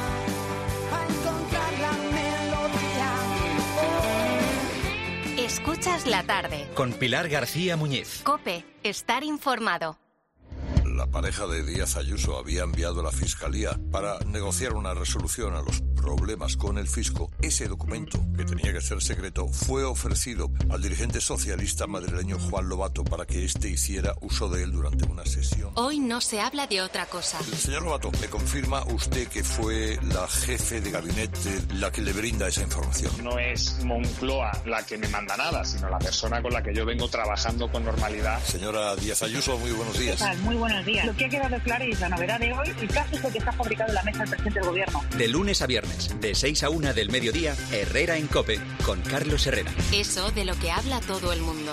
[SPEAKER 2] Escuchas la tarde.
[SPEAKER 3] Con Pilar García Muñiz.
[SPEAKER 2] COPE, estar informado.
[SPEAKER 19] La pareja de Díaz Ayuso había enviado a la Fiscalía para negociar una resolución a los problemas con el fisco. Ese documento, que tenía que ser secreto, fue ofrecido al dirigente socialista madrileño Juan Lobato para que éste hiciera uso de él durante una sesión.
[SPEAKER 2] Hoy no se habla de otra cosa.
[SPEAKER 19] Señor Lobato, ¿me confirma usted que fue la jefe de gabinete la que le brinda esa información?
[SPEAKER 4] No es Moncloa la que me manda nada, sino la persona con la que yo vengo trabajando con normalidad.
[SPEAKER 19] Señora Díaz Ayuso, muy buenos días.
[SPEAKER 15] ¿Qué tal? Muy buenos días. Lo que ha quedado claro es la novedad de hoy, el caso es el que está fabricado en la mesa del presidente del gobierno.
[SPEAKER 3] De lunes a viernes, de 6 a 1 del mediodía, Herrera en COPE, con Carlos Herrera.
[SPEAKER 2] Eso de lo que habla todo el mundo.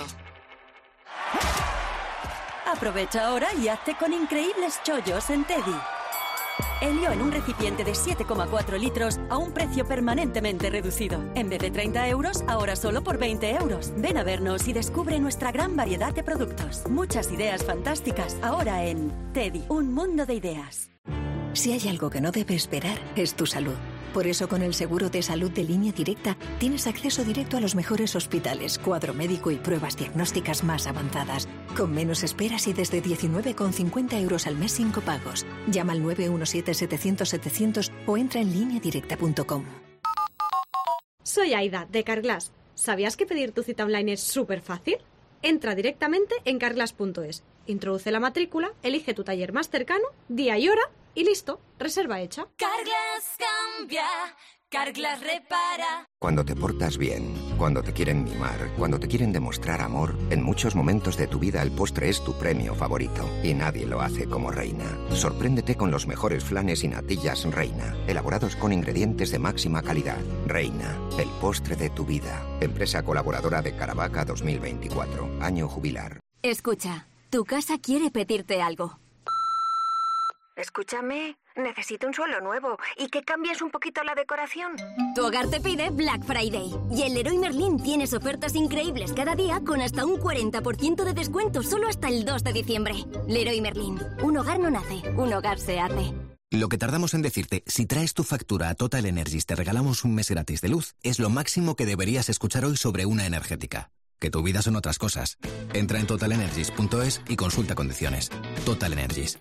[SPEAKER 20] Aprovecha ahora y hazte con increíbles chollos en Teddy. Helio en un recipiente de 7,4 litros a un precio permanentemente reducido. En vez de 30 euros, ahora solo por 20 euros. Ven a vernos y descubre nuestra gran variedad de productos. Muchas ideas fantásticas ahora en Teddy, un mundo de ideas.
[SPEAKER 21] Si hay algo que no debe esperar, es tu salud. Por eso, con el seguro de salud de Línea Directa, tienes acceso directo a los mejores hospitales, cuadro médico y pruebas diagnósticas más avanzadas. Con menos esperas y desde 19,50 € al mes sin copagos. Llama al 917-700-700 o entra en lineadirecta.com.
[SPEAKER 22] Soy Aida, de Carglass. ¿Sabías que pedir tu cita online es súper fácil? Entra directamente en carglass.es, introduce la matrícula, elige tu taller más cercano, día y hora y listo, reserva hecha.
[SPEAKER 20] Carglass cambia, Carglass repara.
[SPEAKER 23] Cuando te portas bien, cuando te quieren mimar, cuando te quieren demostrar amor, en muchos momentos de tu vida el postre es tu premio favorito y nadie lo hace como Reina. Sorpréndete con los mejores flanes y natillas Reina, elaborados con ingredientes de máxima calidad. Reina, el postre de tu vida. Empresa colaboradora de Caravaca 2024, año jubilar.
[SPEAKER 20] Escucha, tu casa quiere pedirte algo.
[SPEAKER 21] Escúchame, necesito un suelo nuevo y que cambies un poquito la decoración.
[SPEAKER 20] Tu hogar te pide Black Friday. Y en Leroy Merlin tienes ofertas increíbles cada día con hasta un 40% de descuento solo hasta el 2 de diciembre. Leroy Merlin. Un hogar no nace, un hogar se hace.
[SPEAKER 24] Lo que tardamos en decirte, si traes tu factura a Total Energies te regalamos un mes gratis de luz, es lo máximo que deberías escuchar hoy sobre una energética. Que tu vida son otras cosas. Entra en totalenergies.es y consulta condiciones. Total Energies.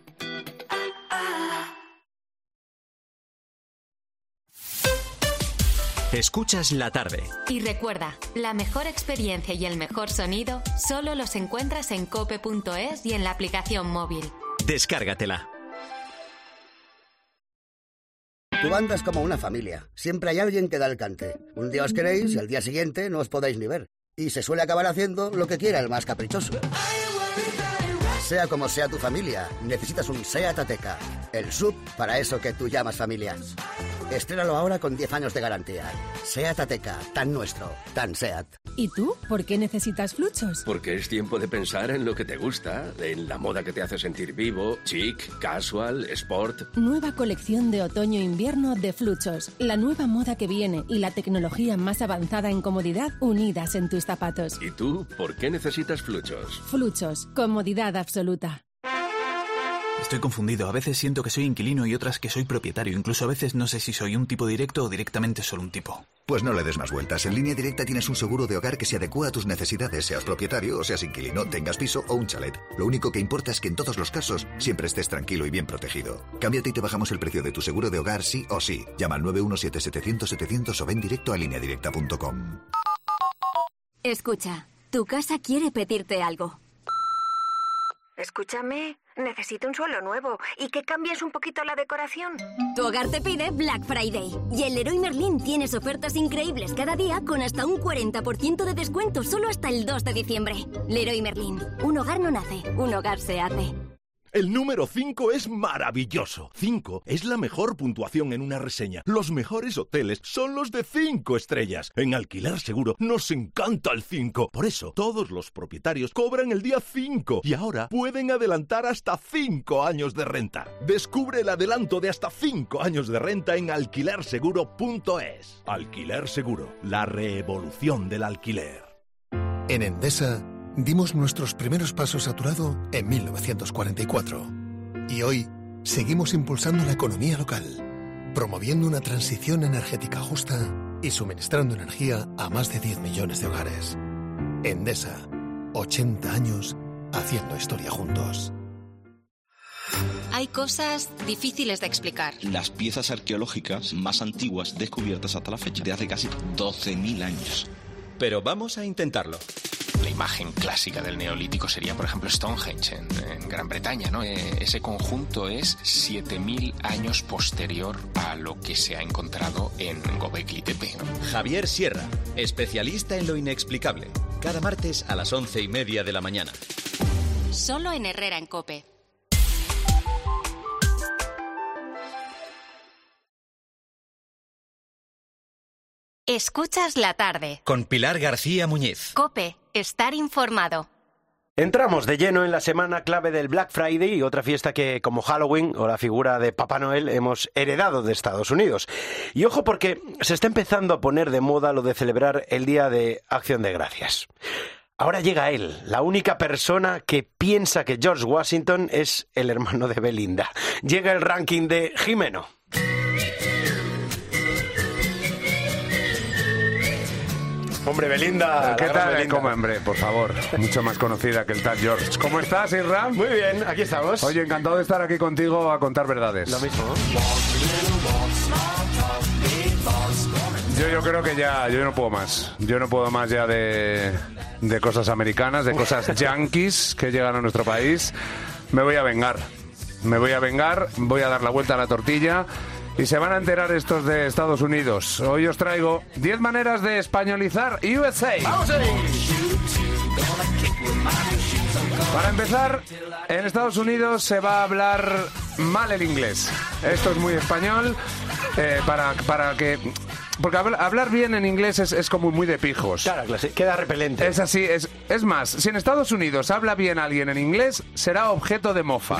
[SPEAKER 3] Escuchas la tarde.
[SPEAKER 2] Y recuerda, la mejor experiencia y el mejor sonido solo los encuentras en cope.es y en la aplicación móvil.
[SPEAKER 3] Descárgatela.
[SPEAKER 25] Tu banda es como una familia. Siempre hay alguien que da el cante. Un día os queréis y al día siguiente no os podéis ni ver. Y se suele acabar haciendo lo que quiera el más caprichoso. Sea como sea tu familia, necesitas un SEAT Ateca. El SUV para eso que tú llamas familia. Estrénalo ahora con 10 años de garantía. SEAT Ateca, tan nuestro, tan SEAT.
[SPEAKER 26] ¿Y tú? ¿Por qué necesitas Fluchos?
[SPEAKER 27] Porque es tiempo de pensar en lo que te gusta, en la moda que te hace sentir vivo, chic, casual, sport.
[SPEAKER 26] Nueva colección de otoño-invierno de Fluchos. La nueva moda que viene y la tecnología más avanzada en comodidad unidas en tus zapatos.
[SPEAKER 27] ¿Y tú? ¿Por qué necesitas Fluchos?
[SPEAKER 26] Fluchos, comodidad absoluta.
[SPEAKER 28] Estoy confundido. A veces siento que soy inquilino y otras que soy propietario. Incluso a veces no sé si soy un tipo directo o directamente solo un tipo.
[SPEAKER 29] Pues no le des más vueltas. En Línea Directa tienes un seguro de hogar que se adecúa a tus necesidades, seas propietario o seas inquilino, tengas piso o un chalet. Lo único que importa es que en todos los casos siempre estés tranquilo y bien protegido. Cámbiate y te bajamos el precio de tu seguro de hogar sí o sí. Llama al 917-700-700 o ven directo a lineadirecta.com.
[SPEAKER 20] Escucha, tu casa quiere pedirte algo.
[SPEAKER 21] Escúchame, necesito un suelo nuevo y que cambies un poquito la decoración.
[SPEAKER 20] Tu hogar te pide Black Friday. Y en Leroy Merlin tienes ofertas increíbles cada día con hasta un 40% de descuento solo hasta el 2 de diciembre. Leroy Merlin. Un hogar no nace, un hogar se hace.
[SPEAKER 30] El número 5 es maravilloso. 5 es la mejor puntuación en una reseña. Los mejores hoteles son los de 5 estrellas. En Alquiler Seguro nos encanta el 5. Por eso, todos los propietarios cobran el día 5 y ahora pueden adelantar hasta 5 años de renta. Descubre el adelanto de hasta 5 años de renta en alquilerseguro.es. Alquiler Seguro, la revolución del alquiler.
[SPEAKER 31] En Endesa dimos nuestros primeros pasos a tu lado en 1944 y hoy seguimos impulsando la economía local, promoviendo una transición energética justa y suministrando energía a más de 10 millones de hogares. Endesa, 80 años haciendo historia juntos.
[SPEAKER 2] Hay cosas difíciles de explicar.
[SPEAKER 32] Las piezas arqueológicas más antiguas descubiertas hasta la fecha, de hace casi 12.000 años.
[SPEAKER 3] Pero vamos a intentarlo.
[SPEAKER 33] La imagen clásica del Neolítico sería, por ejemplo, Stonehenge en Gran Bretaña, ¿no? Ese conjunto es 7.000 años posterior a lo que se ha encontrado en Göbekli Tepe, ¿no?
[SPEAKER 3] Javier Sierra, especialista en lo inexplicable. Cada martes a las 11:30 de la mañana.
[SPEAKER 2] Solo en Herrera en COPE. Escuchas la tarde.
[SPEAKER 3] Con Pilar García Muñiz.
[SPEAKER 2] COPE, estar informado.
[SPEAKER 1] Entramos de lleno en la semana clave del Black Friday, otra fiesta que, como Halloween o la figura de Papá Noel, hemos heredado de Estados Unidos. Y ojo, porque se está empezando a poner de moda lo de celebrar el Día de Acción de Gracias. Ahora llega él, la única persona que piensa que George Washington es el hermano de Belinda. Llega el ranking de Jimeno. Hombre, Belinda.
[SPEAKER 5] ¿Qué tal? ¿Cómo, hombre? Por favor. Mucho más conocida que el tal George. ¿Cómo estás, Isra?
[SPEAKER 1] Muy bien, aquí estamos.
[SPEAKER 5] Oye, encantado de estar aquí contigo a contar verdades.
[SPEAKER 1] Lo mismo.
[SPEAKER 5] Yo creo que ya, yo no puedo más. Yo no puedo más ya de cosas americanas, de cosas yanquis que llegan a nuestro país. Me voy a vengar. Voy a dar la vuelta a la tortilla. Y se van a enterar estos de Estados Unidos. Hoy os traigo 10 maneras de españolizar USA.
[SPEAKER 1] ¡Vamos ahí!
[SPEAKER 5] Para empezar, en Estados Unidos se va a hablar mal el inglés. Esto es muy español, para que... Porque hablar bien en inglés es como muy de pijos.
[SPEAKER 1] Claro, queda repelente.
[SPEAKER 5] Es así, es más, si en Estados Unidos habla bien alguien en inglés, será objeto de mofa.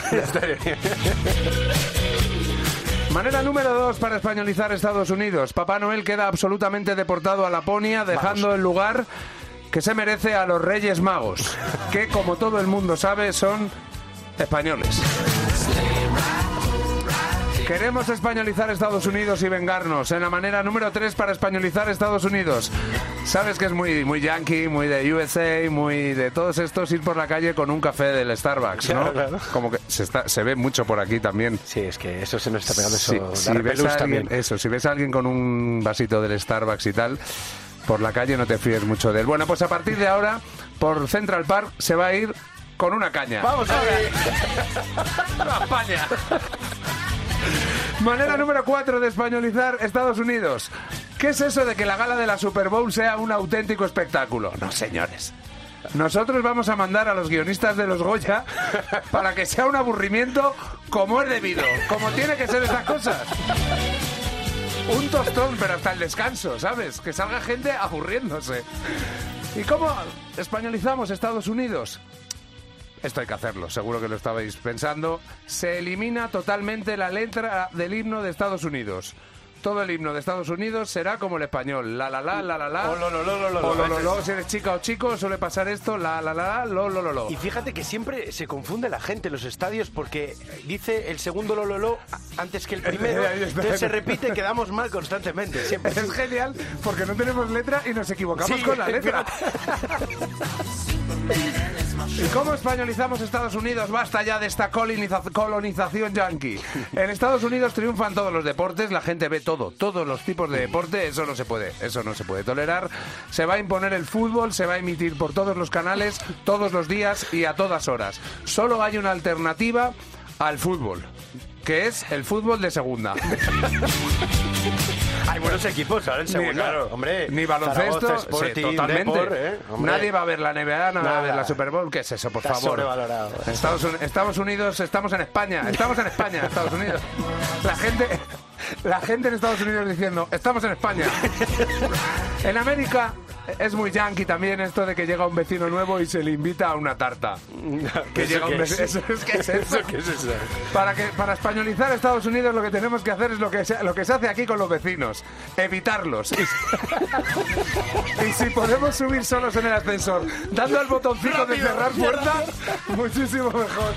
[SPEAKER 5] Manera número 2 para españolizar Estados Unidos. Papá Noel queda absolutamente deportado a Laponia, dejando el lugar que se merece a los Reyes Magos, que, como todo el mundo sabe, son españoles. Queremos españolizar Estados Unidos y vengarnos. En la manera número 3 para españolizar Estados Unidos. Sabes que es muy yankee, muy de USA, muy de todos estos, ir por la calle con un café del Starbucks, ¿no? Claro. Como que se ve mucho por aquí también.
[SPEAKER 1] Sí, es que eso se nos está pegando.
[SPEAKER 5] Si ves a alguien con un vasito del Starbucks y tal, por la calle no te fíes mucho de él. Bueno, pues a partir de ahora, por Central Park se va a ir con una caña.
[SPEAKER 1] ¡Vamos a ver!
[SPEAKER 5] ¡La España! Manera número 4 de españolizar Estados Unidos. ¿Qué es eso de que la gala de la Super Bowl sea un auténtico espectáculo? No, señores. Nosotros vamos a mandar a los guionistas de los Goya para que sea un aburrimiento como es debido, como tiene que ser esas cosas. Un tostón, pero hasta el descanso, ¿sabes? Que salga gente aburriéndose. ¿Y cómo españolizamos Estados Unidos? Esto hay que hacerlo, seguro que lo estabais pensando. Se elimina totalmente la letra del himno de Estados Unidos. Todo el himno de Estados Unidos será como el español. La, la, la, la, la, la.
[SPEAKER 1] O lo, lo, lo, lo, lo.
[SPEAKER 5] O lo, lo, lo. Si eres chica o chico, suele pasar esto. La, la, la, lo, lo, lo, lo.
[SPEAKER 1] Y fíjate que siempre se confunde la gente en los estadios porque dice el segundo lo, lo antes que el primero. Entonces se repite y quedamos mal constantemente. Siempre.
[SPEAKER 5] Es genial porque no tenemos letra y nos equivocamos con la letra. ¿Y cómo españolizamos Estados Unidos? Basta ya de esta colonización yanqui. En Estados Unidos triunfan todos los deportes, la gente ve todos los tipos de deporte, eso no se puede tolerar. Se va a imponer el fútbol, se va a emitir por todos los canales, todos los días y a todas horas. Solo hay una alternativa al fútbol, que es el fútbol de segunda.
[SPEAKER 1] Hay buenos equipos ahora en segunda. Claro, hombre.
[SPEAKER 5] Ni baloncesto,
[SPEAKER 1] Zaragoza, Sporting,
[SPEAKER 5] totalmente.
[SPEAKER 1] Depor,
[SPEAKER 5] nadie va a ver la NBA, nadie va a ver la Super Bowl. ¿Qué es eso, por favor?
[SPEAKER 1] Sobrevalorado.
[SPEAKER 5] Estados Unidos, estamos en España, Estados Unidos. La gente en Estados Unidos diciendo, estamos en España. En América es muy yankee también esto de que llega un vecino nuevo y se le invita a una tarta. Que llega un vecino. ¿Qué es eso? Para españolizar Estados Unidos lo que tenemos que hacer es lo que se hace aquí con los vecinos. Evitarlos. Y si podemos subir solos en el ascensor, dando al botoncito de cerrar puerta, muchísimo mejor.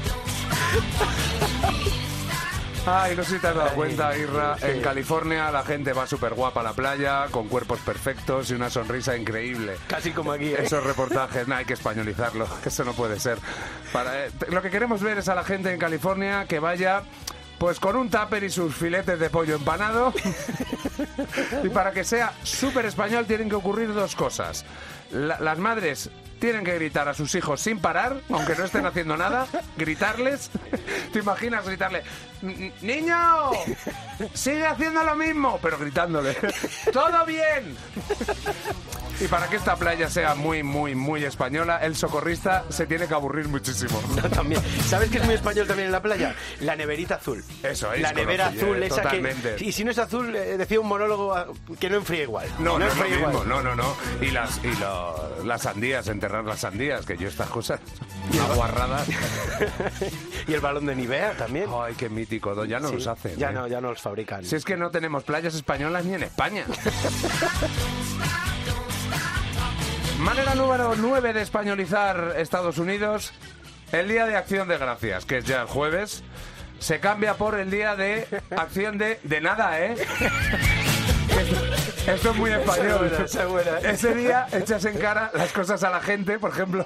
[SPEAKER 5] Ay, no sé si te has dado cuenta, Irra, en California la gente va súper guapa a la playa, con cuerpos perfectos y una sonrisa increíble.
[SPEAKER 1] Casi como aquí, ¿eh?
[SPEAKER 5] Esos reportajes, no, hay que españolizarlo, eso no puede ser. Lo que queremos ver es a la gente en California que vaya pues con un tupper y sus filetes de pollo empanado. Y para que sea súper español tienen que ocurrir dos cosas. Las madres tienen que gritar a sus hijos sin parar, aunque no estén haciendo nada, gritarles. ¿Te imaginas gritarle? ¡Niño! ¡Sigue haciendo lo mismo! Pero gritándole. ¡Todo bien! Y para que esta playa sea muy, muy, muy española, el socorrista se tiene que aburrir muchísimo.
[SPEAKER 1] No, también. ¿Sabes qué es muy español también en la playa? La neverita azul.
[SPEAKER 5] Eso es.
[SPEAKER 1] La nevera azul, esa
[SPEAKER 5] totalmente.
[SPEAKER 1] Que... Y si no es azul, decía un monólogo que no enfría igual.
[SPEAKER 5] No es lo mismo. No. Y las sandías, enterrar las sandías, que yo estas cosas aguarradas.
[SPEAKER 1] Y el balón de Nivea también.
[SPEAKER 5] Ay, qué mítico. Ya no los hacen.
[SPEAKER 1] Ya no los fabrican.
[SPEAKER 5] Si es que no tenemos playas españolas ni en España. Manera número 9 de españolizar Estados Unidos. El Día de Acción de Gracias, que es ya el jueves, se cambia por el Día de Acción de nada, ¿eh? Esto es muy español. Ese día echas en cara las cosas a la gente, por ejemplo.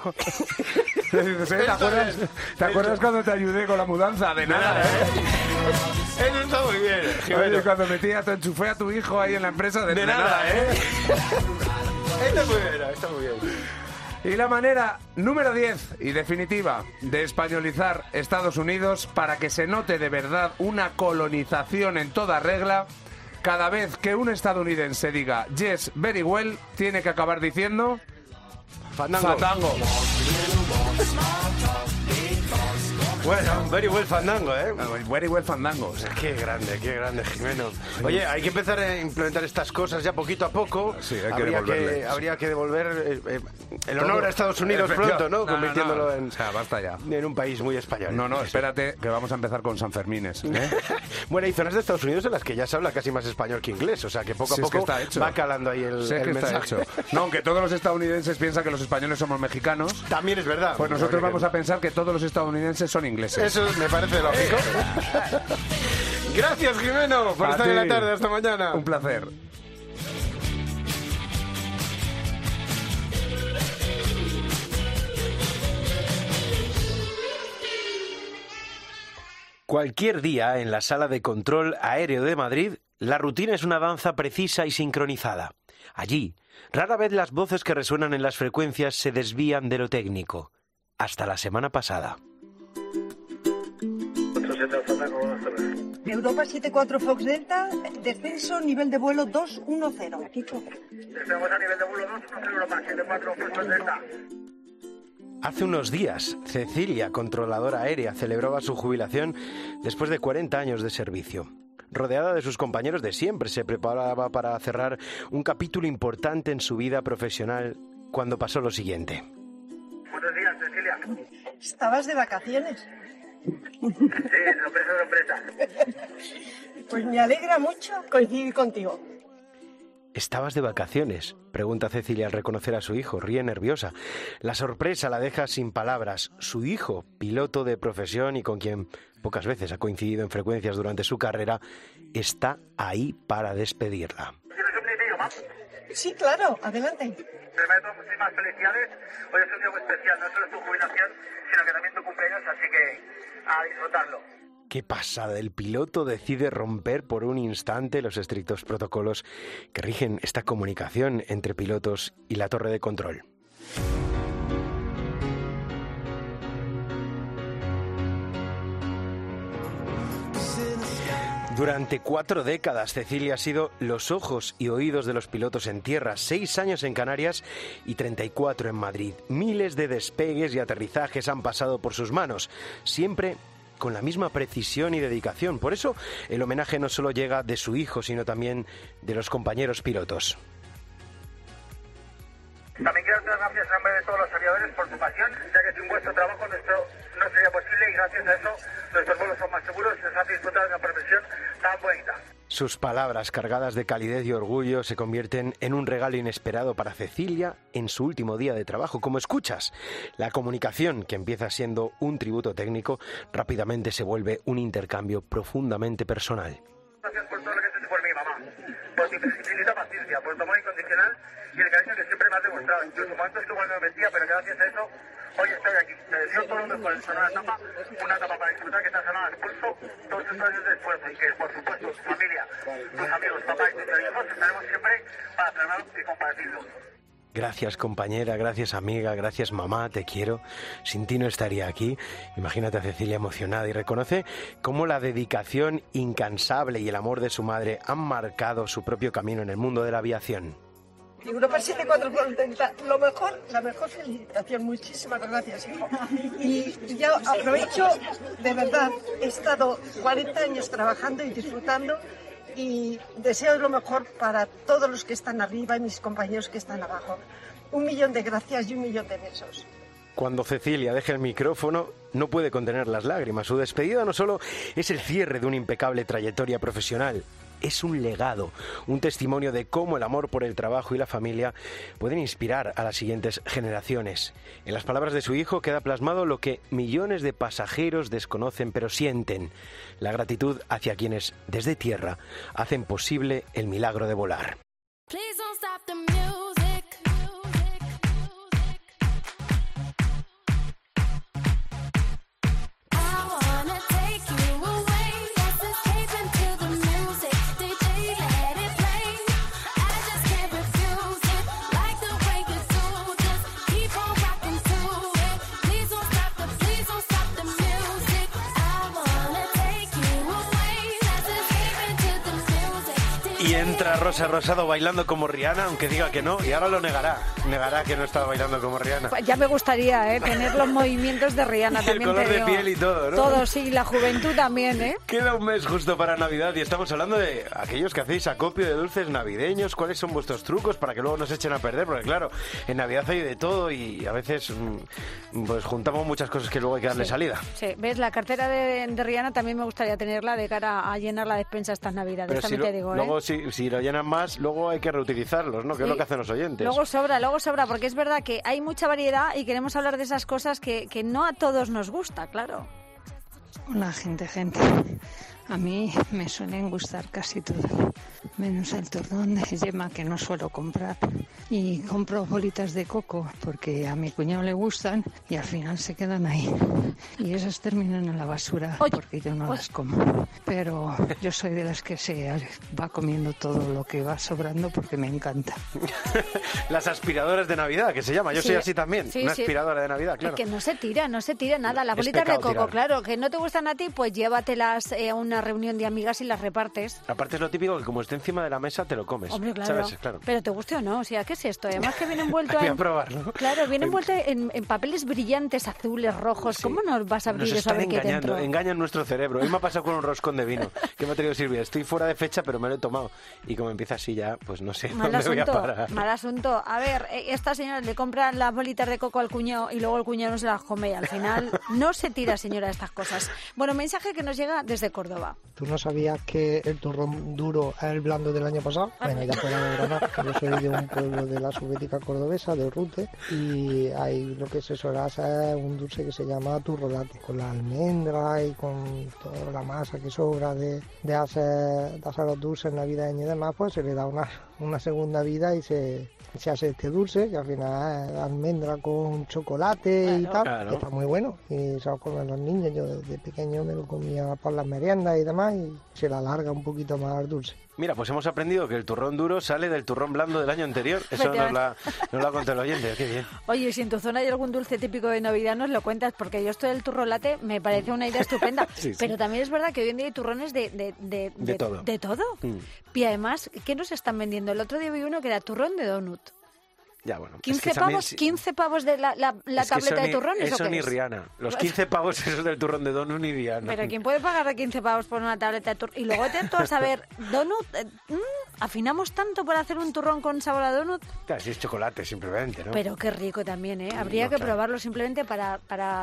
[SPEAKER 5] ¿Te acuerdas cuando te ayudé con la mudanza? De nada, ¿eh?
[SPEAKER 1] Eso está muy bien.
[SPEAKER 5] Oye, cuando te enchufé a tu hijo ahí en la empresa, de nada, ¿eh?
[SPEAKER 1] Está muy bien, está muy bien.
[SPEAKER 5] Y la manera número 10 y definitiva de españolizar Estados Unidos para que se note de verdad una colonización en toda regla, cada vez que un estadounidense diga yes, very well, tiene que acabar diciendo Fandango.
[SPEAKER 1] Bueno, very well Fandango, ¿eh?
[SPEAKER 5] Very well Fandango. O sea,
[SPEAKER 1] qué grande, Jimeno. Oye, hay que empezar a implementar estas cosas ya poquito a poco.
[SPEAKER 5] Sí, hay que devolverle.
[SPEAKER 1] Habría que devolver el honor a Estados Unidos pronto, ¿no? Convirtiéndolo en...
[SPEAKER 5] O sea, basta ya.
[SPEAKER 1] En un país muy español.
[SPEAKER 5] No, espérate, que vamos a empezar con San Fermines, ¿eh?
[SPEAKER 1] Bueno, hay zonas de Estados Unidos en las que ya se habla casi más español que inglés. O sea, que poco a poco va calando ahí el mensaje.
[SPEAKER 5] No, aunque todos los estadounidenses piensan que los españoles somos mexicanos.
[SPEAKER 1] También es verdad.
[SPEAKER 5] Pues nosotros vamos a pensar que todos los estadounidenses son ingleses.
[SPEAKER 1] Eso me parece lógico. Gracias, Jimeno, por estar en la tarde. Hasta mañana.
[SPEAKER 5] Un placer.
[SPEAKER 1] Cualquier día en la sala de control aéreo de Madrid, la rutina es una danza precisa y sincronizada. Allí, rara vez las voces que resuenan en las frecuencias se desvían de lo técnico. Hasta la semana pasada.
[SPEAKER 4] Europa 74 Fox Delta, descenso, nivel de vuelo 210.
[SPEAKER 6] Estamos a nivel de vuelo 210, Europa 74 Fox Delta.
[SPEAKER 1] Hace unos días, Cecilia, controladora aérea, celebraba su jubilación después de 40 años de servicio. Rodeada de sus compañeros de siempre, se preparaba para cerrar un capítulo importante en su vida profesional cuando pasó lo siguiente.
[SPEAKER 6] Buenos días, Cecilia.
[SPEAKER 4] ¿Estabas de vacaciones?
[SPEAKER 6] Sí, sorpresa.
[SPEAKER 4] Pues me alegra mucho coincidir contigo.
[SPEAKER 1] ¿Estabas de vacaciones?, pregunta Cecilia al reconocer a su hijo. Ríe nerviosa. La sorpresa la deja sin palabras. Su hijo, piloto de profesión y con quien pocas veces ha coincidido en frecuencias durante su carrera, está ahí para despedirla.
[SPEAKER 6] ¿Tienes un minutillo más?
[SPEAKER 4] Sí, claro, adelante.
[SPEAKER 6] Primero, muchísimas felicidades. Hoy es un día muy especial, no solo es tu jubilación, sino que también tu cumpleaños, así que a disfrutarlo.
[SPEAKER 1] ¿Qué pasada? El piloto decide romper por un instante los estrictos protocolos que rigen esta comunicación entre pilotos y la torre de control. Durante 4 décadas, Cecilia ha sido los ojos y oídos de los pilotos en tierra, 6 años en Canarias y 34 en Madrid. Miles de despegues y aterrizajes han pasado por sus manos, siempre con la misma precisión y dedicación. Por eso, el homenaje no solo llega de su hijo, sino también de los compañeros pilotos.
[SPEAKER 6] También quiero dar gracias en nombre de todos los aviadores por su pasión, ya que sin vuestro trabajo nuestro no sería posible y gracias a eso nuestros vuelos son más seguros y nos hace disfrutar de una profesión tan bonita.
[SPEAKER 1] Sus palabras cargadas de calidez y orgullo se convierten en un regalo inesperado para Cecilia en su último día de trabajo. Como escuchas, la comunicación, que empieza siendo un tributo técnico, rápidamente se vuelve un intercambio profundamente personal.
[SPEAKER 6] Gracias por todo lo que has hecho por mí, mamá, por tu infinita paciencia, por tu amor incondicional y el cariño que siempre me has demostrado. Incluso momentos que igual me mentía, pero gracias a eso hoy estoy aquí. Te deseo todo lo mejor en esta nueva etapa, una etapa para disfrutar que te ha sanado el pulso todos estos años de esfuerzo y que, por supuesto, tu familia, tus amigos, papá y tus hijos estaremos siempre para celebrarlo y compartirlo.
[SPEAKER 1] Gracias, compañera, gracias, amiga, gracias, mamá, te quiero. Sin ti no estaría aquí. Imagínate a Cecilia emocionada y reconoce cómo la dedicación incansable y el amor de su madre han marcado su propio camino en el mundo de la aviación.
[SPEAKER 4] Europa 74 contenta, lo mejor, la mejor felicitación, muchísimas gracias, hijo. Y ya aprovecho, de verdad, he estado 40 años trabajando y disfrutando y deseo lo mejor para todos los que están arriba y mis compañeros que están abajo. 1.000.000 de gracias y 1.000.000 de besos.
[SPEAKER 1] Cuando Cecilia deja el micrófono, no puede contener las lágrimas. Su despedida no solo es el cierre de una impecable trayectoria profesional, es un legado, un testimonio de cómo el amor por el trabajo y la familia pueden inspirar a las siguientes generaciones. En las palabras de su hijo queda plasmado lo que millones de pasajeros desconocen pero sienten, la gratitud hacia quienes desde tierra hacen posible el milagro de volar. Y entra Rosa Rosado bailando como Rihanna, aunque diga que no, y ahora lo negará. Negará que no estaba bailando como Rihanna.
[SPEAKER 7] Pues ya me gustaría, tener los movimientos de Rihanna
[SPEAKER 1] el
[SPEAKER 7] también.
[SPEAKER 1] El color de piel y todo, ¿no?
[SPEAKER 7] Todo, sí, la juventud también, ¿eh?
[SPEAKER 1] Queda un mes justo para Navidad y estamos hablando de aquellos que hacéis acopio de dulces navideños. ¿Cuáles son vuestros trucos para que luego no se echen a perder? Porque claro, en Navidad hay de todo y a veces pues juntamos muchas cosas que luego hay que darle salida.
[SPEAKER 7] Sí, ves, la cartera de Rihanna también me gustaría tenerla de cara a llenar la despensa estas Navidades.
[SPEAKER 1] Pero
[SPEAKER 7] también te digo,
[SPEAKER 1] luego si lo llenan más, luego hay que reutilizarlos, ¿no? Que es lo que hacen los oyentes.
[SPEAKER 7] Luego sobra, porque es verdad que hay mucha variedad y queremos hablar de esas cosas que no a todos nos gusta, claro.
[SPEAKER 8] Hola, gente. A mí me suelen gustar casi todas, menos el turrón de yema que no suelo comprar. Y compro bolitas de coco porque a mi cuñado le gustan y al final se quedan ahí. Y esas terminan en la basura porque yo no las como. Pero yo soy de las que se va comiendo todo lo que va sobrando porque me encanta.
[SPEAKER 1] Las aspiradoras de Navidad, que se llama. Yo soy así también, una aspiradora de Navidad, claro.
[SPEAKER 7] Es que no se tira nada. Las bolitas de coco, claro, que no te gustan a ti, pues llévatelas a una reunión de amigas y las repartes.
[SPEAKER 1] Aparte es lo típico que como esté encima de la mesa te lo comes.
[SPEAKER 7] Hombre, claro.
[SPEAKER 1] ¿Sabes? Claro.
[SPEAKER 7] Pero te guste o no, o sea, ¿qué es esto? Además que viene envuelto
[SPEAKER 1] Voy a probarlo.
[SPEAKER 7] Claro, viene envuelto en papeles brillantes, azules, rojos. Sí. ¿Cómo nos vas a abrir eso a ver qué dentro?
[SPEAKER 1] Engañan nuestro cerebro. Hoy me ha pasado con un roscón de vino que me ha traído Silvia. Estoy fuera de fecha, pero me lo he tomado. Y como empieza así ya, pues no sé dónde voy a parar.
[SPEAKER 7] Mal asunto. A ver, esta señora le compra las bolitas de coco al cuñado y luego el cuñado no se las come. Y al final no se tira, señora, estas cosas. Bueno, mensaje que nos llega desde Córdoba.
[SPEAKER 9] ¿Tú no sabías que el turrón duro es el blando del año pasado? Bueno, ya fuera de Granada, que yo soy de un pueblo de la subbética cordobesa, de Rute, y hay lo que se suele hacer un dulce que se llama turrolate, con la almendra y con toda la masa que sobra de hacer los dulces navideños y demás, pues se le da una segunda vida y se hace este dulce, que al final es almendra con chocolate y tal, que está muy bueno, y se lo comen los niños. Yo desde pequeño me lo comía por las meriendas y demás, y se le alarga un poquito más el dulce.
[SPEAKER 1] Mira, pues hemos aprendido que el turrón duro sale del turrón blando del año anterior. Eso nos lo ha contado el oyente, qué bien.
[SPEAKER 7] Oye, si en tu zona hay algún dulce típico de Navidad, nos lo cuentas, porque yo esto del turrolate me parece una idea estupenda. Sí. Pero también es verdad que hoy en día hay turrones de todo. De todo. Y además, ¿qué nos están vendiendo? El otro día vi uno que era turrón de donut.
[SPEAKER 1] Ya, bueno.
[SPEAKER 7] 15 pavos de la tableta de turrones.
[SPEAKER 1] Eso ni Rihanna. Los 15 pavos esos del turrón de donut ni Rihanna.
[SPEAKER 7] Pero ¿quién puede pagar de 15 pavos por una tableta de turrón? Y luego te vas a ver, donut, ¿afinamos tanto por hacer un turrón con sabor a donut?
[SPEAKER 1] Claro, si es chocolate simplemente, ¿no?
[SPEAKER 7] Pero qué rico también, ¿eh? Habría que probarlo simplemente para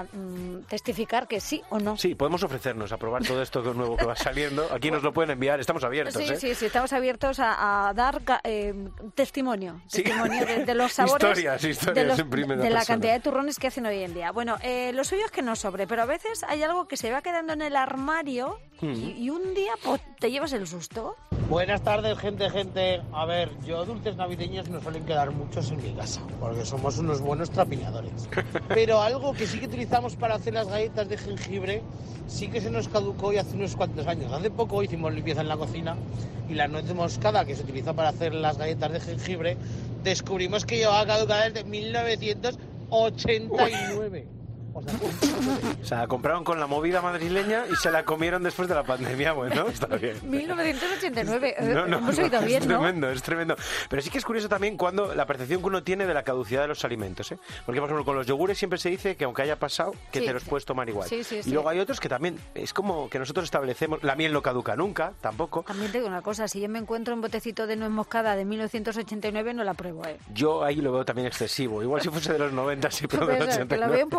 [SPEAKER 7] testificar que sí o no.
[SPEAKER 1] Sí, podemos ofrecernos a probar todo esto nuevo que va saliendo. Aquí nos lo pueden enviar, estamos abiertos,
[SPEAKER 7] Sí, estamos abiertos a dar testimonio de los sabores,
[SPEAKER 1] historias
[SPEAKER 7] de la cantidad de turrones que hacen hoy en día. Bueno, lo suyo es que no sobre, pero a veces hay algo que se va quedando en el armario y un día te llevas el susto.
[SPEAKER 10] Buenas tardes, gente. A ver, yo dulces navideños no suelen quedar muchos en mi casa, porque somos unos buenos trapiñadores. Pero algo que sí que utilizamos para hacer las galletas de jengibre sí que se nos caducó y hace unos cuantos años. Hace poco hicimos limpieza en la cocina y la nuez moscada que se utiliza para hacer las galletas de jengibre descubrimos que llevaba caducada desde 1989.
[SPEAKER 1] O sea, compraron con la movida madrileña y se la comieron después de la pandemia. Bueno, está bien.
[SPEAKER 7] 1989. Hemos oído bien, ¿no?
[SPEAKER 1] Es tremendo. Pero sí que es curioso también cuando la percepción que uno tiene de la caducidad de los alimentos, ¿eh? Porque, por ejemplo, con los yogures siempre se dice que aunque haya pasado, que te los puedes tomar igual. Y luego hay otros que también es como que nosotros establecemos. La miel no caduca nunca, tampoco.
[SPEAKER 7] También te digo una cosa, si yo me encuentro un botecito de nuez moscada de 1989, no la pruebo, ¿eh?
[SPEAKER 1] Yo ahí lo veo también excesivo. Igual si fuese de los 90, sí, pero de los 89.
[SPEAKER 7] Lo veo un poco excesivo.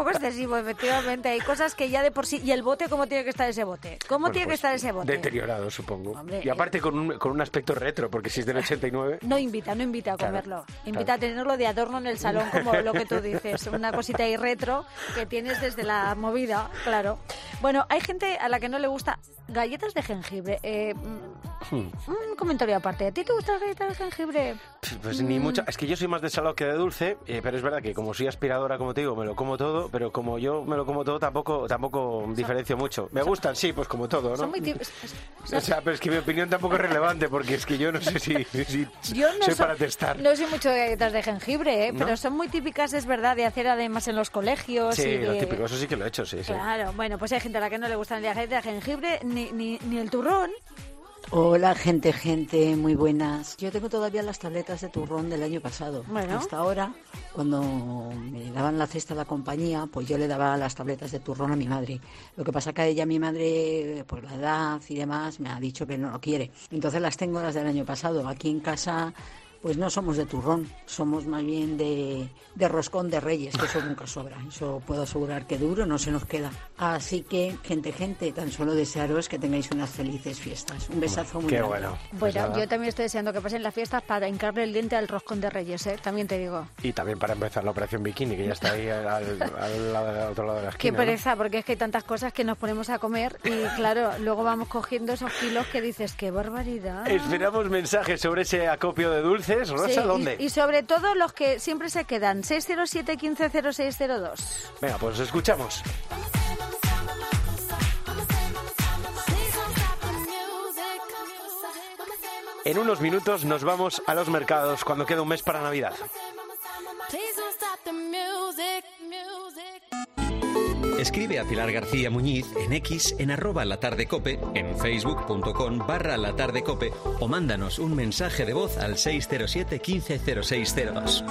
[SPEAKER 7] carísimo, efectivamente. Hay cosas que ya de por sí... ¿Y el bote cómo tiene que estar ese bote? ¿Cómo tiene que estar ese bote?
[SPEAKER 1] Deteriorado, supongo.
[SPEAKER 7] Hombre,
[SPEAKER 1] y aparte con un aspecto retro, porque si es del 89...
[SPEAKER 7] No invita a comerlo. Invita a tenerlo de adorno en el salón, como lo que tú dices. Una cosita ahí retro que tienes desde la movida, claro. Bueno, hay gente a la que no le gusta galletas de jengibre. Un comentario aparte. ¿A ti te gustan las galletas de jengibre?
[SPEAKER 1] Pues ni mucho. Es que yo soy más de salado que de dulce, pero es verdad que como soy aspiradora, como te digo, me lo como todo, pero como yo me lo como todo, tampoco diferencio mucho. Me gustan, sí, pues como todo, ¿no?
[SPEAKER 7] Son muy
[SPEAKER 1] o sea, pero es que mi opinión tampoco es relevante, porque es que yo no sé si yo no soy para testar.
[SPEAKER 7] No soy mucho de galletas de jengibre,
[SPEAKER 1] ¿No?
[SPEAKER 7] pero son muy típicas, es verdad, de hacer además en los colegios.
[SPEAKER 1] Sí,
[SPEAKER 7] lo
[SPEAKER 1] típico, eso sí que lo he hecho, sí.
[SPEAKER 7] Claro, bueno, pues hay gente a la que no le gustan ni las galletas de jengibre ni el turrón.
[SPEAKER 11] Hola, gente, muy buenas. Yo tengo todavía las tabletas de turrón del año pasado.
[SPEAKER 7] Bueno.
[SPEAKER 11] Hasta ahora, cuando me daban la cesta a la compañía, pues yo le daba las tabletas de turrón a mi madre. Lo que pasa que a ella, mi madre, por la edad y demás, me ha dicho que no lo quiere. Entonces las tengo las del año pasado. Aquí en casa... Pues no somos de turrón, somos más bien de roscón de Reyes, que eso nunca sobra. Eso puedo asegurar que duro no se nos queda. Así que, gente, tan solo desearos que tengáis unas felices fiestas. Un besazo muy grande.
[SPEAKER 1] Bueno.
[SPEAKER 7] Bueno, yo también estoy deseando que pasen las fiestas para hincarle el diente al roscón de Reyes, también te digo.
[SPEAKER 1] Y también para empezar la operación bikini, que ya está ahí al otro lado de la esquina.
[SPEAKER 7] Qué pereza, ¿no? Porque es que hay tantas cosas que nos ponemos a comer y claro, luego vamos cogiendo esos kilos que dices, ¡qué barbaridad!
[SPEAKER 1] Esperamos mensajes sobre ese acopio de dulces. Rosa,
[SPEAKER 7] sí,
[SPEAKER 1] ¿dónde?
[SPEAKER 7] Y sobre todo los que siempre se quedan, 607 15 0602.
[SPEAKER 1] Venga, pues escuchamos. En unos minutos nos vamos a los mercados cuando queda un mes para Navidad.
[SPEAKER 3] Escribe a Pilar García Muñiz en X en @latardecope, en facebook.com/latardecope o mándanos un mensaje de voz al 607 15 0602.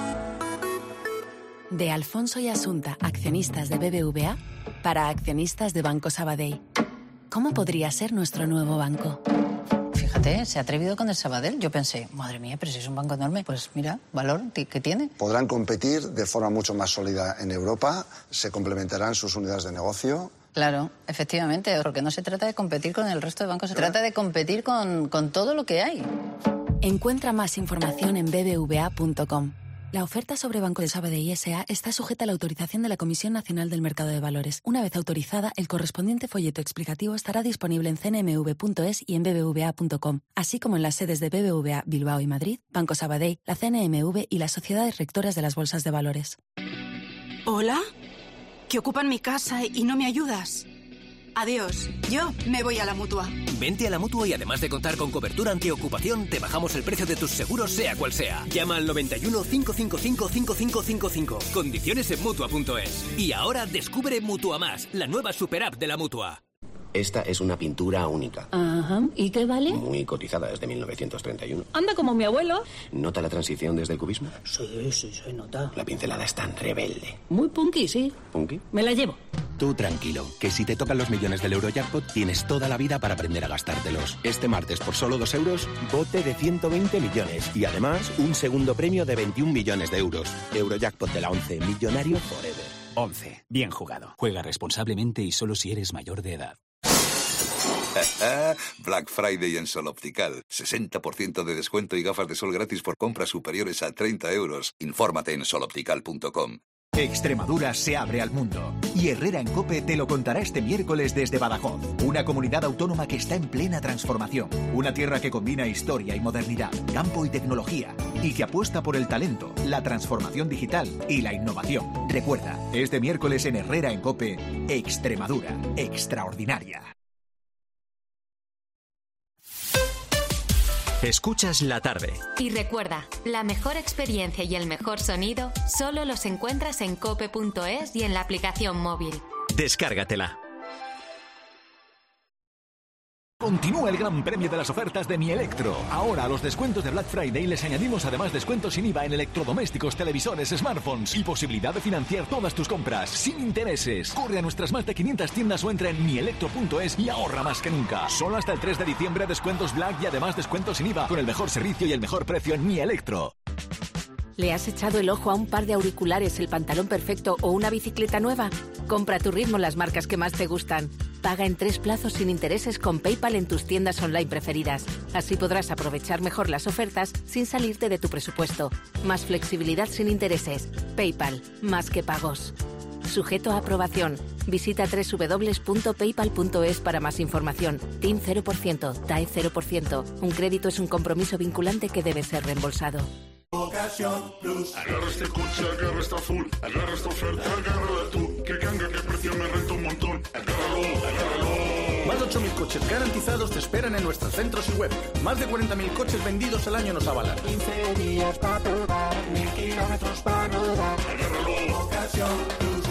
[SPEAKER 26] De Alfonso y Asunta, accionistas de BBVA, para accionistas de Banco Sabadell. ¿Cómo podría ser nuestro nuevo banco?
[SPEAKER 12] Fíjate, se ha atrevido con el Sabadell. Yo pensé, madre mía, pero si es un banco enorme, pues mira, valor que tiene.
[SPEAKER 13] Podrán competir de forma mucho más sólida en Europa, se complementarán sus unidades de negocio.
[SPEAKER 12] Claro, efectivamente, porque no se trata de competir con el resto de bancos, se trata de competir con todo lo que hay.
[SPEAKER 26] Encuentra más información en bbva.com. La oferta sobre Banco de Sabadell S.A. está sujeta a la autorización de la Comisión Nacional del Mercado de Valores. Una vez autorizada, el correspondiente folleto explicativo estará disponible en cnmv.es y en bbva.com, así como en las sedes de BBVA Bilbao y Madrid, Banco Sabadell, la CNMV y las sociedades rectoras de las bolsas de valores.
[SPEAKER 14] ¿Hola? Que ocupan mi casa y no me ayudas. Adiós, yo me voy a la Mutua.
[SPEAKER 15] Vente a la Mutua y además de contar con cobertura antiocupación, te bajamos el precio de tus seguros sea cual sea. Llama al 91 555 5555. Condiciones en Mutua.es. Y ahora descubre Mutua Más, la nueva super app de la Mutua.
[SPEAKER 16] Esta es una pintura única.
[SPEAKER 17] Ajá. ¿Y qué vale?
[SPEAKER 16] Muy cotizada desde 1931.
[SPEAKER 17] Anda como mi abuelo.
[SPEAKER 16] ¿Nota la transición desde el cubismo?
[SPEAKER 17] Sí, se nota.
[SPEAKER 16] La pincelada es tan rebelde.
[SPEAKER 17] Muy punky, sí.
[SPEAKER 16] ¿Punky?
[SPEAKER 17] Me la llevo.
[SPEAKER 18] Tú tranquilo, que si te tocan los millones del Eurojackpot tienes toda la vida para aprender a gastártelos. Este martes, por solo 2 euros, bote de 120 millones. Y además, un segundo premio de 21 millones de euros. Eurojackpot de la 11, millonario forever.
[SPEAKER 28] 11. Bien jugado. Juega responsablemente y solo si eres mayor de edad.
[SPEAKER 19] Black Friday en Sol Optical. 60% de descuento y gafas de sol gratis por compras superiores a 30 euros. Infórmate en soloptical.com.
[SPEAKER 22] Extremadura se abre al mundo y Herrera en COPE te lo contará este miércoles desde Badajoz, una comunidad autónoma que está en plena transformación, una tierra que combina historia y modernidad, campo y tecnología y que apuesta por el talento, la transformación digital y la innovación. Recuerda, este miércoles en Herrera en COPE, Extremadura, extraordinaria.
[SPEAKER 3] Escuchas la tarde.
[SPEAKER 2] Y recuerda, la mejor experiencia y el mejor sonido solo los encuentras en cope.es y en la aplicación móvil.
[SPEAKER 3] Descárgatela.
[SPEAKER 18] Continúa el gran premio de las ofertas de Mi Electro. Ahora a los descuentos de Black Friday les añadimos además descuentos sin IVA en electrodomésticos, televisores, smartphones y posibilidad de financiar todas tus compras sin intereses. Corre a nuestras más de 500 tiendas o entra en mielectro.es y ahorra más que nunca. Solo hasta el 3 de diciembre descuentos Black y además descuentos sin IVA con el mejor servicio y el mejor precio en Mi Electro.
[SPEAKER 5] ¿Le has echado el ojo a un par de auriculares, el pantalón perfecto o una bicicleta nueva? Compra a tu ritmo las marcas que más te gustan. Paga en 3 plazos sin intereses con PayPal en tus tiendas online preferidas. Así podrás aprovechar mejor las ofertas sin salirte de tu presupuesto. Más flexibilidad sin intereses. PayPal, más que pagos. Sujeto a aprobación. Visita www.paypal.es para más información. TIN 0%, TAE 0%. Un crédito es un compromiso vinculante que debe ser reembolsado.
[SPEAKER 6] Ocasión Plus. Agarra este coche, agarra esta full, agarra esta oferta, agárrala tú. Que ganga, que precio me renta un montón. Agárralo, agárralo.
[SPEAKER 20] Más de 8.000 coches garantizados te esperan en nuestros centros y web. Más de 40.000 coches vendidos al año nos avalan.
[SPEAKER 6] 15 días para probar, 1.000 kilómetros para rodar. Agárralo, Ocasión Plus.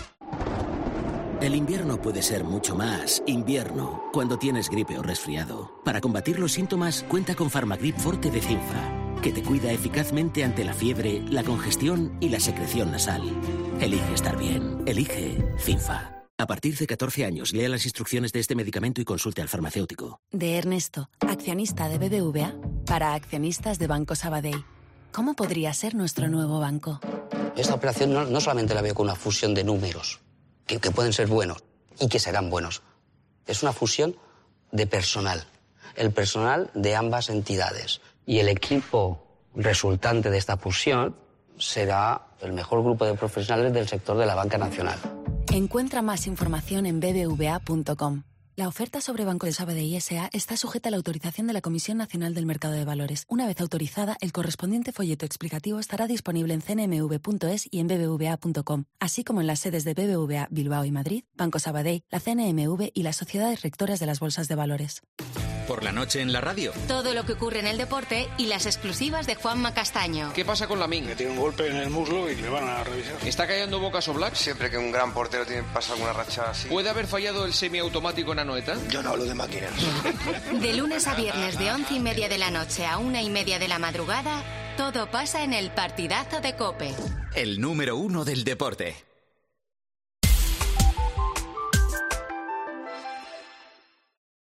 [SPEAKER 21] El invierno puede ser mucho más invierno cuando tienes gripe o resfriado. Para combatir los síntomas, cuenta con Farmagrip Forte de Cinfa, que te cuida eficazmente ante la fiebre, la congestión y la secreción nasal. Elige estar bien. Elige Cinfa. A partir de 14 años, lea las instrucciones de este medicamento y consulte al farmacéutico.
[SPEAKER 26] De Ernesto, accionista de BBVA, para accionistas de Banco Sabadell. ¿Cómo podría ser nuestro nuevo banco?
[SPEAKER 23] Esta operación no solamente la veo con una fusión de números, que pueden ser buenos y que serán buenos. Es una fusión de personal. El personal de ambas entidades. Y el equipo resultante de esta fusión será el mejor grupo de profesionales del sector de la banca nacional.
[SPEAKER 26] Encuentra más información en bbva.com. La oferta sobre Banco de Sabadell S.A. está sujeta a la autorización de la Comisión Nacional del Mercado de Valores. Una vez autorizada, el correspondiente folleto explicativo estará disponible en cnmv.es y en bbva.com, así como en las sedes de BBVA Bilbao y Madrid, Banco Sabadell, la CNMV y las sociedades rectoras de las bolsas de valores.
[SPEAKER 3] Por la noche en la radio.
[SPEAKER 2] Todo lo que ocurre en el deporte y las exclusivas de Juanma Castaño.
[SPEAKER 24] ¿Qué pasa con Lamine?
[SPEAKER 25] Que tiene un golpe en el muslo y le van a revisar.
[SPEAKER 24] ¿Está callando bocas Oblak?
[SPEAKER 27] Siempre que un gran portero pasa alguna racha así.
[SPEAKER 24] ¿Puede haber fallado el semiautomático en Anoeta?
[SPEAKER 25] Yo no hablo de máquinas.
[SPEAKER 2] De lunes a viernes de 11:30 de la noche a 1:30 de la madrugada, todo pasa en el partidazo de COPE.
[SPEAKER 3] El número 1 del deporte.